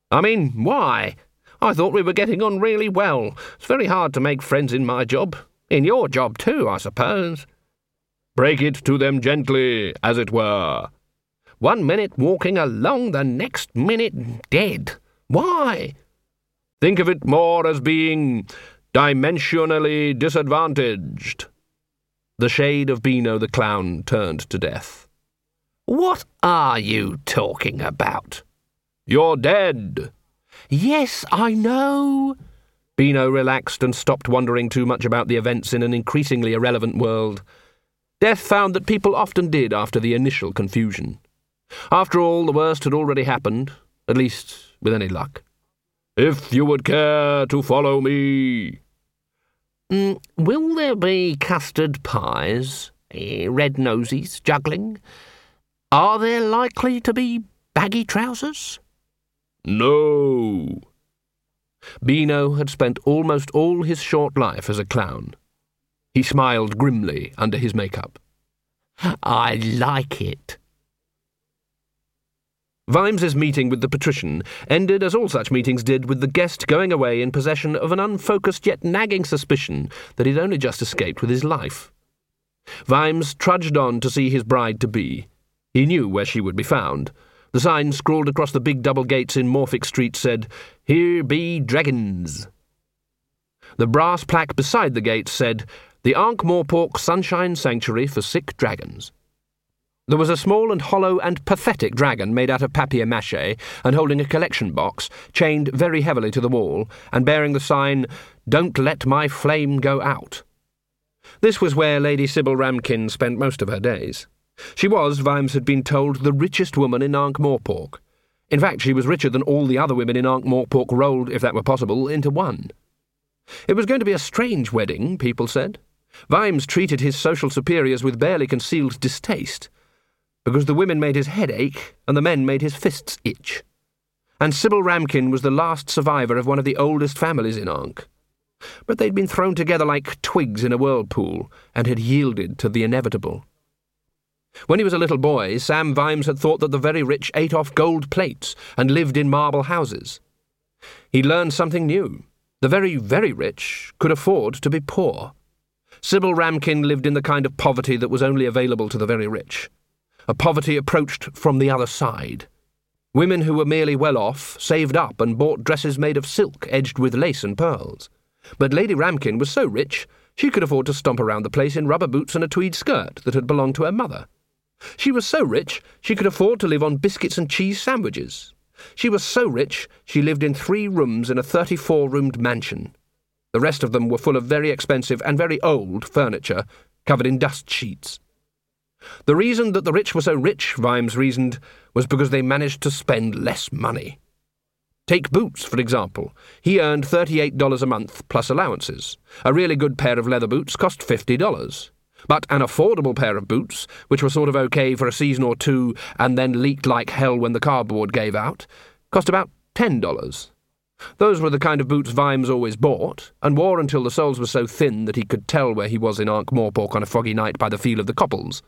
A: I mean, why? I thought we were getting on really well. It's very hard to make friends in my job. In your job too, I suppose. Break it to them gently, as it were. One minute walking along, the next minute dead. Why? Think of it more as being dimensionally disadvantaged. The shade of Beano the clown turned to death.
B: What are you talking about?
A: You're dead.
B: Yes, I know.
A: Beano relaxed and stopped wondering too much about the events in an increasingly irrelevant world. Death found that people often did after the initial confusion. After all, the worst had already happened, at least with any luck. If you would care to follow me.
B: Mm, will there be custard pies, eh, red nosies, juggling? Are there likely to be baggy trousers?
A: No. Beano had spent almost all his short life as a clown. He smiled grimly under his makeup.
B: I like it.
A: Vimes's meeting with the patrician ended as all such meetings did, with the guest going away in possession of an unfocused yet nagging suspicion that he'd only just escaped with his life. Vimes trudged on to see his bride-to-be. He knew where she would be found. The sign scrawled across the big double gates in Morphic Street said, "Here be dragons." The brass plaque beside the gate said, "The Ankh-Morpork Sunshine Sanctuary for Sick Dragons." There was a small and hollow and pathetic dragon made out of papier-mâché and holding a collection box, chained very heavily to the wall, and bearing the sign, "Don't let my flame go out." This was where Lady Sybil Ramkin spent most of her days. She was, Vimes had been told, the richest woman in Ankh-Morpork. In fact, she was richer than all the other women in Ankh-Morpork rolled, if that were possible, into one. It was going to be a strange wedding, people said. Vimes treated his social superiors with barely concealed distaste, because the women made his head ache and the men made his fists itch. And Sybil Ramkin was the last survivor of one of the oldest families in Ankh. But they'd been thrown together like twigs in a whirlpool and had yielded to the inevitable. When he was a little boy, Sam Vimes had thought that the very rich ate off gold plates and lived in marble houses. He learned something new. The very, very rich could afford to be poor. Sybil Ramkin lived in the kind of poverty that was only available to the very rich. A poverty approached from the other side. Women who were merely well off saved up and bought dresses made of silk edged with lace and pearls. But Lady Ramkin was so rich she could afford to stomp around the place in rubber boots and a tweed skirt that had belonged to her mother. She was so rich she could afford to live on biscuits and cheese sandwiches. She was so rich she lived in three rooms in a thirty-four-roomed mansion. The rest of them were full of very expensive and very old furniture, covered in dust sheets. The reason that the rich were so rich, Vimes reasoned, was because they managed to spend less money. Take Boots, for example. He earned thirty-eight dollars a month plus allowances. A really good pair of leather boots cost fifty dollars. But an affordable pair of boots, which were sort of okay for a season or two and then leaked like hell when the cardboard gave out, cost about ten dollars. Those were the kind of boots Vimes always bought, and wore until the soles were so thin that he could tell where he was in Ankh-Morpork on a foggy night by the feel of the coppels.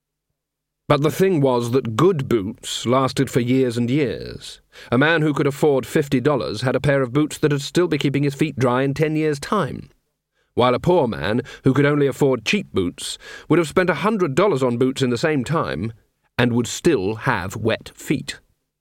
A: But the thing was that good boots lasted for years and years. A man who could afford fifty dollars had a pair of boots that would still be keeping his feet dry in ten years' time, while a poor man who could only afford cheap boots would have spent a hundred dollars on boots in the same time and would still have wet feet.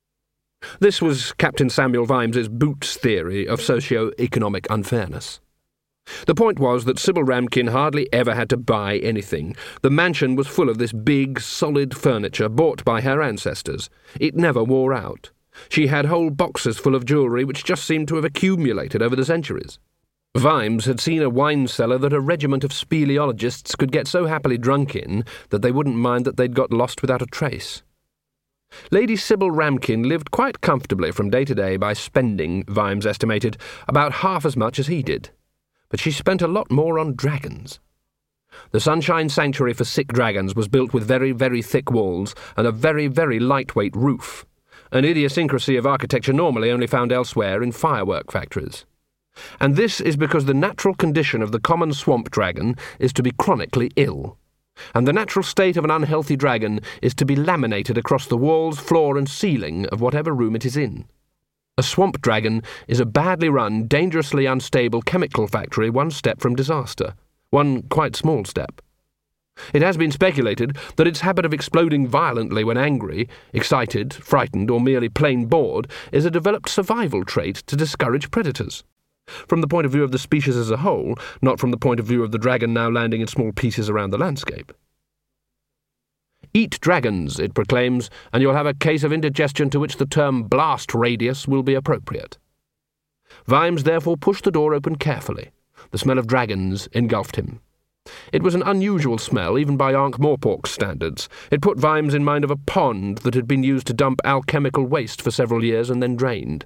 A: This was Captain Samuel Vimes's boots theory of socio-economic unfairness. The point was that Sybil Ramkin hardly ever had to buy anything. The mansion was full of this big, solid furniture bought by her ancestors. It never wore out. She had whole boxes full of jewellery which just seemed to have accumulated over the centuries. Vimes had seen a wine cellar that a regiment of speleologists could get so happily drunk in that they wouldn't mind that they'd got lost without a trace. Lady Sybil Ramkin lived quite comfortably from day to day by spending, Vimes estimated, about half as much as he did. But she spent a lot more on dragons. The Sunshine Sanctuary for Sick Dragons was built with very, very thick walls and a very, very lightweight roof, an idiosyncrasy of architecture normally only found elsewhere in firework factories. And this is because the natural condition of the common swamp dragon is to be chronically ill, and the natural state of an unhealthy dragon is to be laminated across the walls, floor and ceiling of whatever room it is in. A swamp dragon is a badly run, dangerously unstable chemical factory one step from disaster. One quite small step. It has been speculated that its habit of exploding violently when angry, excited, frightened, or merely plain bored is a developed survival trait to discourage predators. From the point of view of the species as a whole, not from the point of view of the dragon now landing in small pieces around the landscape. Eat dragons, it proclaims, and you'll have a case of indigestion to which the term blast radius will be appropriate. Vimes therefore pushed the door open carefully. The smell of dragons engulfed him. It was an unusual smell, even by Ankh-Morpork's standards. It put Vimes in mind of a pond that had been used to dump alchemical waste for several years and then drained.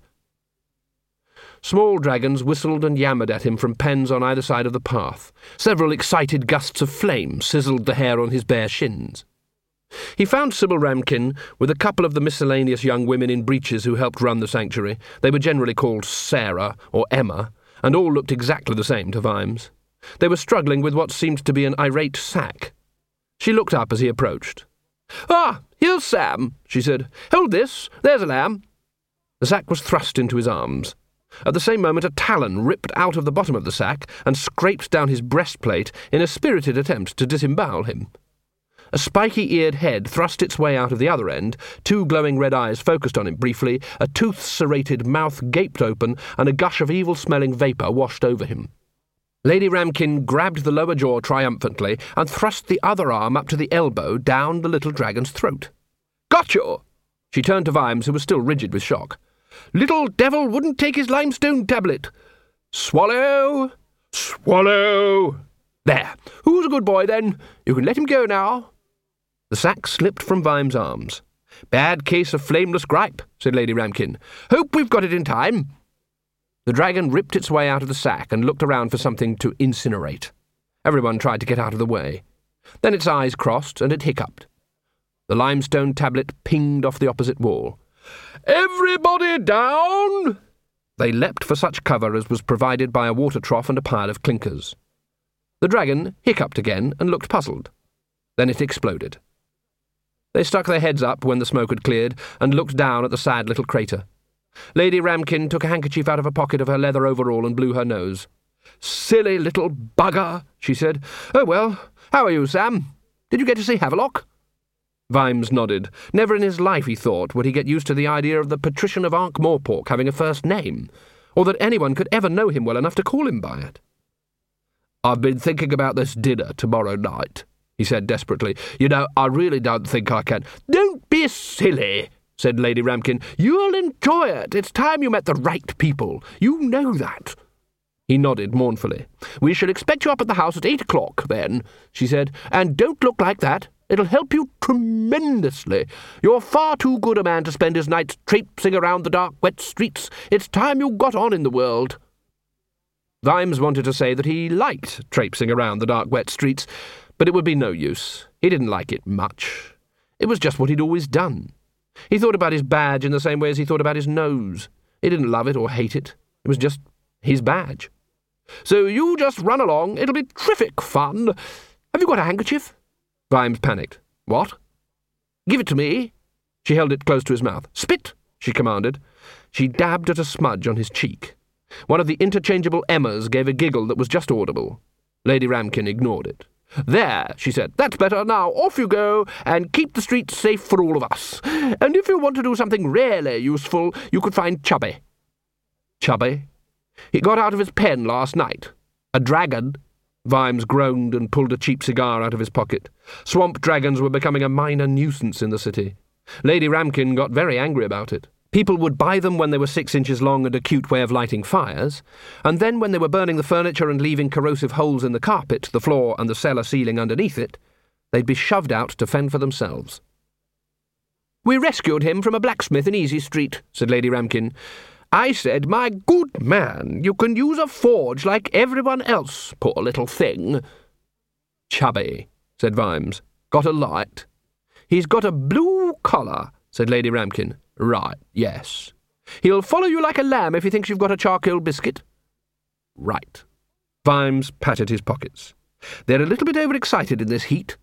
A: Small dragons whistled and yammered at him from pens on either side of the path. Several excited gusts of flame sizzled the hair on his bare shins. He found Sybil Ramkin with a couple of the miscellaneous young women in breeches who helped run the sanctuary. They were generally called Sarah or Emma, and all looked exactly the same to Vimes. They were struggling with what seemed to be an irate sack. She looked up as he approached. "Ah, here's Sam," she said. "Hold this. There's a lamb." The sack was thrust into his arms. At the same moment a talon ripped out of the bottom of the sack and scraped down his breastplate in a spirited attempt to disembowel him. A spiky-eared head thrust its way out of the other end, two glowing red eyes focused on him briefly, a tooth-serrated mouth gaped open, and a gush of evil-smelling vapour washed over him. Lady Ramkin grabbed the lower jaw triumphantly and thrust the other arm up to the elbow down the little dragon's throat. "Got you!" She turned to Vimes, who was still rigid with shock. "Little devil wouldn't take his limestone tablet. Swallow! Swallow! There! Who's a good boy, then? You can let him go now." The sack slipped from Vimes' arms. "Bad case of flameless gripe," said Lady Ramkin. "Hope we've got it in time." The dragon ripped its way out of the sack and looked around for something to incinerate. Everyone tried to get out of the way. Then its eyes crossed and it hiccuped. The limestone tablet pinged off the opposite wall. "Everybody down!" They leapt for such cover as was provided by a water trough and a pile of clinkers. The dragon hiccuped again and looked puzzled. Then it exploded. They stuck their heads up when the smoke had cleared and looked down at the sad little crater. Lady Ramkin took a handkerchief out of a pocket of her leather overall and blew her nose. "Silly little bugger," she said. "Oh, well, how are you, Sam? Did you get to see Havelock?" Vimes nodded. Never in his life, he thought, would he get used to the idea of the patrician of Ankh-Morpork having a first name, or that anyone could ever know him well enough to call him by it. "I've been thinking about this dinner tomorrow night," he said desperately. "You know, I really don't think I can—" "Don't be silly," said Lady Ramkin. "You'll enjoy it. It's time you met the right people. You know that." He nodded mournfully. "We shall expect you up at the house at eight o'clock, then," she said. "And don't look like that. It'll help you tremendously. You're far too good a man to spend his nights traipsing around the dark, wet streets. It's time you got on in the world." Vimes wanted to say that he liked traipsing around the dark, wet streets, but it would be no use. He didn't like it much. It was just what he'd always done. He thought about his badge in the same way as he thought about his nose. He didn't love it or hate it. It was just his badge. "So you just run along. It'll be terrific fun. Have you got a handkerchief?" Vimes panicked. "What?" "Give it to me." She held it close to his mouth. "Spit," she commanded. She dabbed at a smudge on his cheek. One of the interchangeable Emmas gave a giggle that was just audible. Lady Ramkin ignored it. "There," she said. "That's better. Now off you go, and keep the streets safe for all of us. And if you want to do something really useful, you could find Chubby." "Chubby?" "He got out of his pen last night. A dragon." Vimes groaned and pulled a cheap cigar out of his pocket. Swamp dragons were becoming a minor nuisance in the city. Lady Ramkin got very angry about it. People would buy them when they were six inches long and a cute way of lighting fires, and then when they were burning the furniture and leaving corrosive holes in the carpet, the floor and the cellar ceiling underneath it, they'd be shoved out to fend for themselves. "We rescued him from a blacksmith in Easy Street," said Lady Ramkin. "I said, 'My good man, you can use a forge like everyone else, poor little thing.'" "Chubby," said Vimes. "Got a light?" "He's got a blue collar," said Lady Ramkin. "Right, yes. He'll follow you like a lamb if he thinks you've got a charcoal biscuit." "Right." Vimes patted his pockets. "They're a little bit overexcited in this heat."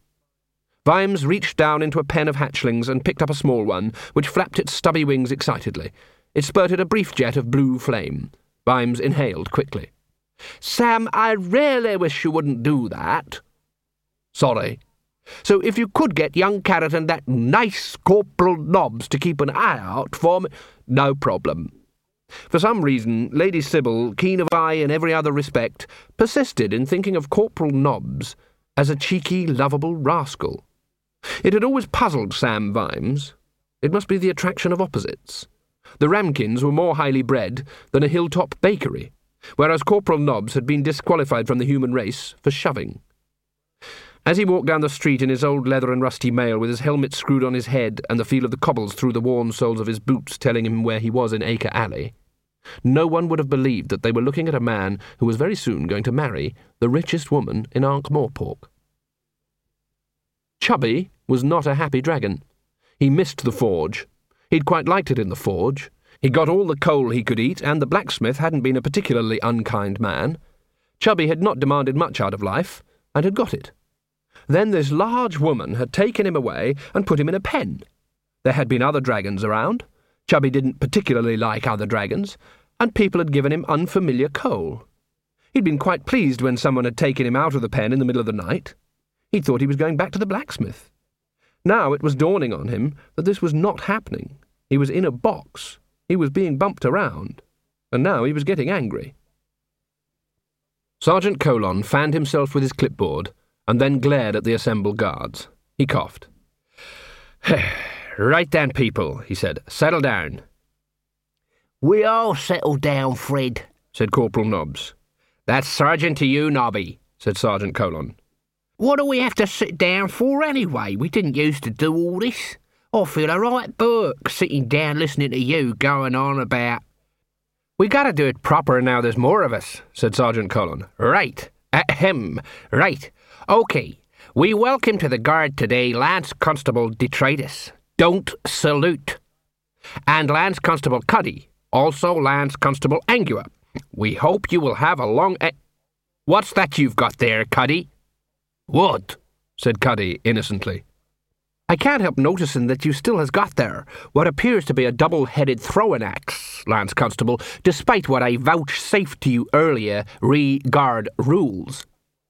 A: Vimes reached down into a pen of hatchlings and picked up a small one, which flapped its stubby wings excitedly. It spurted a brief jet of blue flame. Vimes inhaled quickly.
B: Sam, I really wish you wouldn't do that.
A: Sorry.
B: So if you could get young Carrot and that nice Corporal Nobbs to keep an eye out for me...
A: No problem. For some reason, Lady Sybil, keen of eye in every other respect, persisted in thinking of Corporal Nobbs as a cheeky, lovable rascal. It had always puzzled Sam Vimes. It must be the attraction of opposites. The Ramkins were more highly bred than a hilltop bakery, whereas Corporal Nobbs had been disqualified from the human race for shoving. As he walked down the street in his old leather and rusty mail with his helmet screwed on his head and the feel of the cobbles through the worn soles of his boots telling him where he was in Acre Alley, no one would have believed that they were looking at a man who was very soon going to marry the richest woman in Ankh-Morpork. Chubby was not a happy dragon. He missed the forge. He'd quite liked it in the forge. He got all the coal he could eat, and the blacksmith hadn't been a particularly unkind man. Chubby had not demanded much out of life, and had got it. Then this large woman had taken him away and put him in a pen. There had been other dragons around. Chubby didn't particularly like other dragons, and people had given him unfamiliar coal. He'd been quite pleased when someone had taken him out of the pen in the middle of the night. He'd thought he was going back to the blacksmith. Now it was dawning on him that this was not happening. He was in a box. He was being bumped around. And now he was getting angry. Sergeant Colon fanned himself with his clipboard and then glared at the assembled guards. He coughed.
C: "Right then, people," he said. "Settle down."
D: "We all settle down, Fred,"
A: said Corporal Nobbs.
C: "That's Sergeant to you, Nobby," said Sergeant Colon.
D: "What do we have to sit down for anyway? We didn't used to do all this. I feel a right burk sitting down listening to you going on about..."
C: "We gotta do it proper now there's more of us," said Sergeant Colon. "Right. Ahem. Right. OK. We welcome to the guard today Lance Constable Detritus. Don't salute. And Lance Constable Cuddy. Also Lance Constable Angua. We hope you will have a long... A- What's that you've got there, Cuddy?"
D: "What?"
A: said Cuddy innocently.
C: "I can't help noticing that you still has got there what appears to be a double-headed throwing axe, Lance Constable, despite what I vouchsafed to you earlier re-guard rules."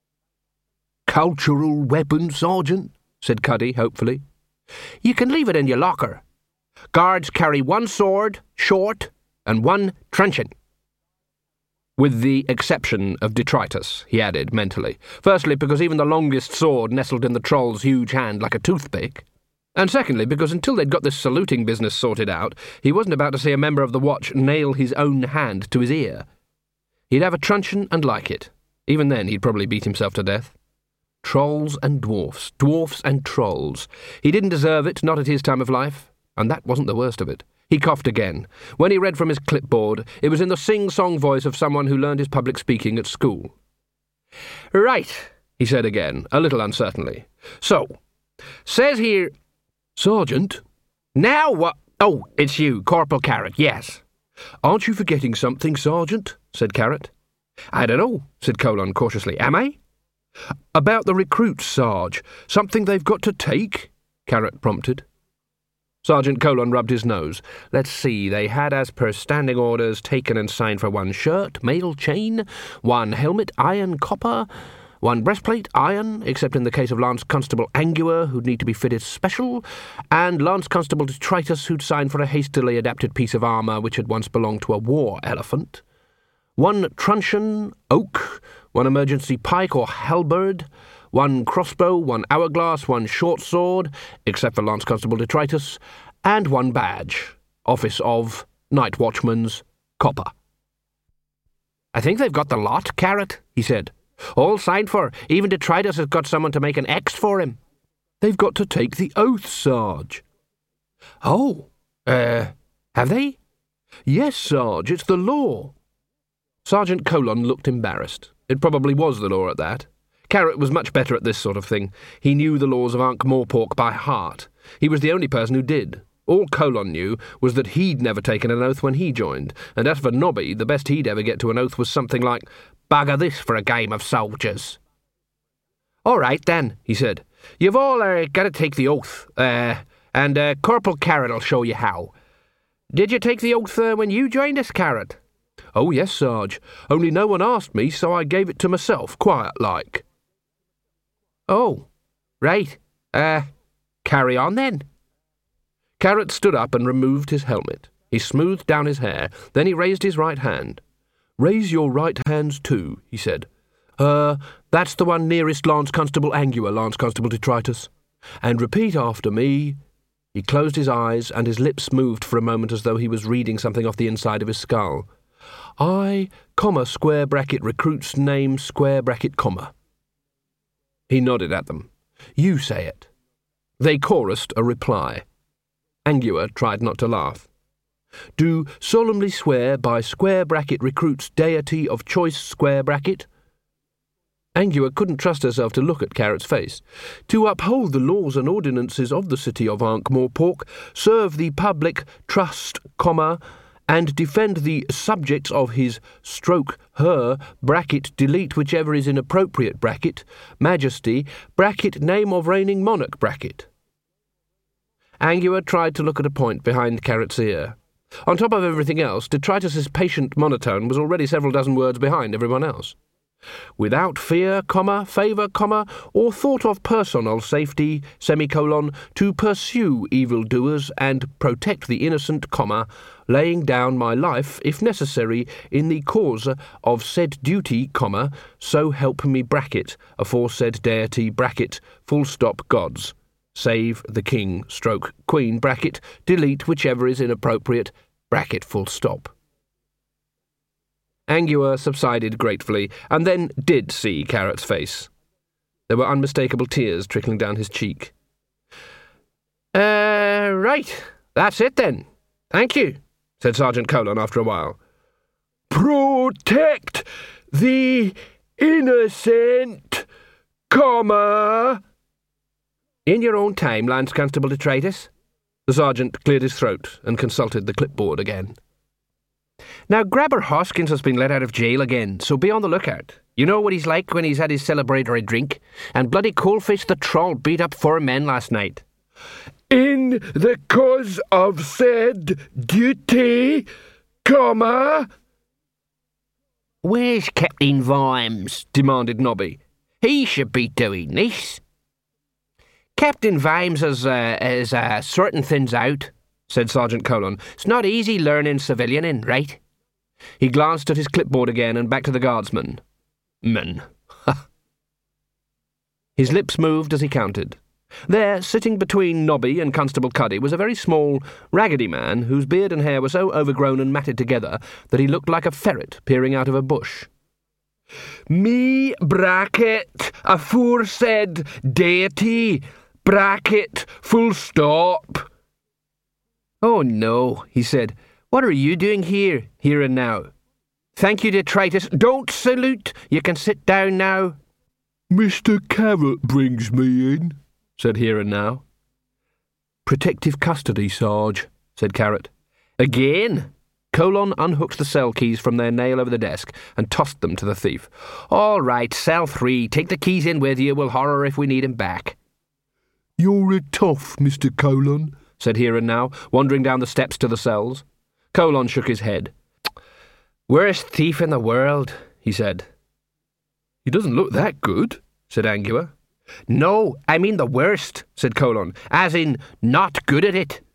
D: "Cultural weapon, Sergeant?"
A: said Cuddy hopefully.
C: "You can leave it in your locker. Guards carry one sword, short, and one truncheon."
A: With the exception of detritus, he added mentally. Firstly, because even the longest sword nestled in the troll's huge hand like a toothpick. And secondly, because until they'd got this saluting business sorted out, he wasn't about to see a member of the watch nail his own hand to his ear. He'd have a truncheon and like it. Even then, he'd probably beat himself to death. Trolls and dwarfs, dwarfs and trolls. He didn't deserve it, not at his time of life, and that wasn't the worst of it. He coughed again. When he read from his clipboard, it was in the sing-song voice of someone who learned his public speaking at school.
C: "Right," he said again, a little uncertainly. "So, says here..."
A: "Sergeant?"
C: "Now what? Oh, it's you, Corporal Carrot, yes."
A: "Aren't you forgetting something, Sergeant?" said Carrot.
C: "I don't know," said Colon cautiously. "Am I?"
A: "About the recruits, Sarge. Something they've got to take?" Carrot prompted. Sergeant Colon rubbed his nose.
C: "Let's see, they had as per standing orders taken and signed for one shirt, mail chain, one helmet, iron, copper, one breastplate, iron, except in the case of Lance Constable Angua, who'd need to be fitted special, and Lance Constable Detritus, who'd signed for a hastily adapted piece of armour which had once belonged to a war elephant. One truncheon, oak, one emergency pike or halberd, one crossbow, one hourglass, one short sword, except for Lance Constable Detritus, and one badge, Office of Night Watchman's Copper. "I think they've got the lot, Carrot," he said. "All signed for. Even Detritus has got someone to make an X for him."
A: "They've got to take the oath, Sarge."
C: "Oh, uh, have they?"
A: "Yes, Sarge, it's the law." Sergeant Colon looked embarrassed. It probably was the law at that. Carrot was much better at this sort of thing. He knew the laws of Ankh-Morpork by heart. He was the only person who did. All Colon knew was that he'd never taken an oath when he joined, and as for Nobby, the best he'd ever get to an oath was something like, "Bugger this for a game of soldiers." "All right, then," he said. "You've all uh, got to take the oath, uh, and uh, Corporal Carrot'll show you how.
C: Did you take the oath uh, when you joined us, Carrot?
A: Oh, yes, Sarge. Only no one asked me, so I gave it to myself, quiet-like.
C: Oh, right. Uh, carry on then.
A: Carrot stood up and removed his helmet. He smoothed down his hair, then he raised his right hand. Raise your right hands too, he said. Uh, that's the one nearest Lance Constable Angua, Lance Constable Detritus. And repeat after me. He closed his eyes, and his lips moved for a moment as though he was reading something off the inside of his skull. I, comma, square bracket, recruit's name, square bracket, comma. He nodded at them. You say it. They chorused a reply. Angua tried not to laugh. Do solemnly swear by square bracket recruit's deity of choice square bracket. Angua couldn't trust herself to look at Carrot's face. To uphold the laws and ordinances of the city of Ankh-Morpork, serve the public trust, comma, and defend the subjects of his stroke her bracket delete whichever is inappropriate bracket majesty bracket name of reigning monarch bracket. Angua tried to look at a point behind Carrot's ear. On top of everything else, Detritus's patient monotone was already several dozen words behind everyone else. Without fear, comma, favour, comma, or thought of personal safety, semicolon, to pursue evildoers and protect the innocent, comma, laying down my life, if necessary, in the cause of said duty, comma, so help me bracket, aforesaid deity, bracket, full stop, gods. Save the king, stroke, queen, bracket, delete whichever is inappropriate, bracket, full stop. Angua subsided gratefully, and then did see Carrot's face. There were unmistakable tears trickling down his cheek. Uh, right. That's it then. Thank you, said Sergeant Colon after a while. Protect the innocent, comma... In your own time, Lance Constable Detritus. The sergeant cleared his throat and consulted the clipboard again. Now, Grabber Hoskins has been let out of jail again, so be on the lookout. You know what he's like when he's had his celebratory drink, and bloody Coalface the Troll beat up four men last night. In the cause of said duty, comma...
D: Where's Captain Vimes? Demanded Nobby. He should be doing this.
C: Captain Vimes has, uh, has uh, sorting things out, said Sergeant Colon. It's not easy learning civilianing, right? He glanced at his clipboard again and back to the guardsman. Men. His lips moved as he counted. There, sitting between Nobby and Constable Cuddy, was a very small, raggedy man whose beard and hair were so overgrown and matted together that he looked like a ferret peering out of a bush. Me bracket aforesaid deity bracket full stop. Oh no, he said. What are you doing here, here and now? Thank you, Detritus. Don't salute. You can sit down now.
A: Mister Carrot brings me in, said Here and Now. Protective custody, Sarge, said Carrot.
C: Again? Colon unhooked the cell keys from their nail over the desk and tossed them to the thief. All right, cell three. Take the keys in with you. We'll horror if we need him back.
A: You're a tough, Mister Colon, said Here and Now, wandering down the steps to the cells. Colon shook his head.
C: Worst thief in the world, he said.
A: He doesn't look that good, said Angua.
C: No, I mean the worst, said Colon, as in not good at it.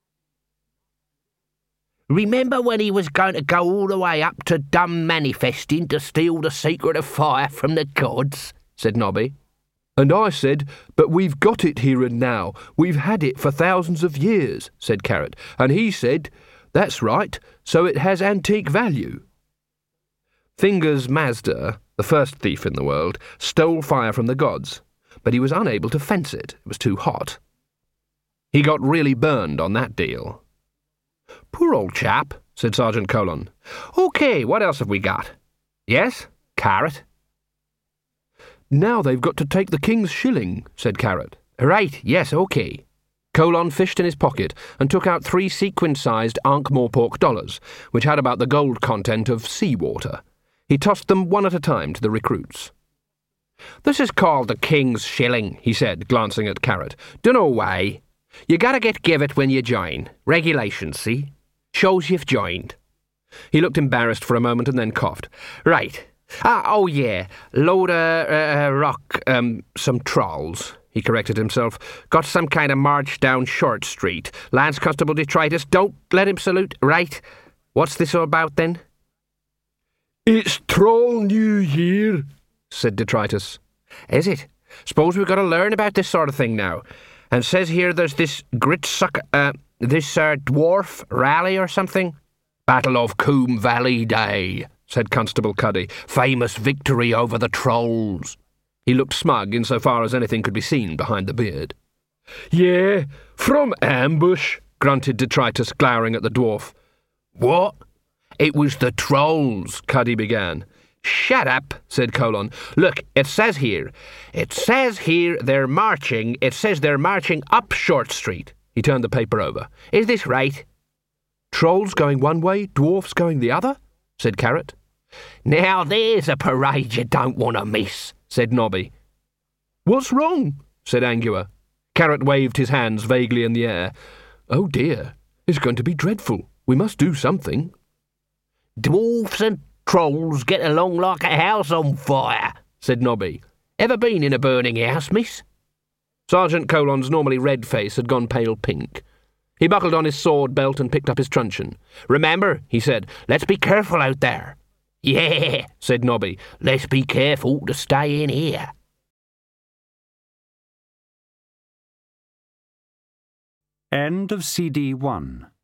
D: Remember when he was going to go all the way up to dumb manifesting to steal the secret of fire from the gods?
C: Said Nobby.
A: And I said, but we've got it here and now. We've had it for thousands of years, said Carrot. And he said, that's right, so it has antique value.
C: Fingers Mazda, the first thief in the world, stole fire from the gods, but he was unable to fence it. It was too hot. He got really burned on that deal. Poor old chap, said Sergeant Colon. OK, what else have we got? Yes, Carrot?
A: Now they've got to take the king's shilling, said Carrot.
C: Right, yes, OK. Colon fished in his pocket and took out three sequin-sized Ankh-Morpork dollars, which had about the gold content of seawater. He tossed them one at a time to the recruits. This is called the king's shilling, he said, glancing at Carrot. Dunno why. You gotta get give it when you join. Regulations, see?
A: Shows you've joined. He looked embarrassed for a moment and then coughed. Right. Ah, oh yeah, load of uh, rock, um, some trolls, he corrected himself. Got some kind of march down Short Street. Lance Constable Detritus, don't let him salute, right? What's this all about, then? It's Troll New Year, said Detritus. Is it? Suppose we've got to learn about this sort of thing now. And says here there's this gritsuck, uh, this, uh, dwarf rally or something? Battle of Coombe Valley Day, said Constable Cuddy. Famous victory over the trolls. He looked smug insofar as anything could be seen behind the beard. Yeah, from ambush, grunted Detritus, glowering at the dwarf. What? It was the trolls, Cuddy began. Shut up, said Colon. Look, it says here. It says here they're marching. It says they're marching up Short Street. He turned the paper over. Is this right? Trolls going one way, dwarfs going the other? Said Carrot. Now there's a parade you don't want to miss, said Nobby. What's wrong? Said Angua. Carrot waved his hands vaguely in the air. Oh dear, it's going to be dreadful. We must do something. Dwarfs and trolls get along like a house on fire, said Nobby. Ever been in a burning house, miss? Sergeant Colon's normally red face had gone pale pink. He buckled on his sword belt and picked up his truncheon. Remember, he said, let's be careful out there. Yeah, said Nobby, let's be careful to stay in here.
E: End of C D one.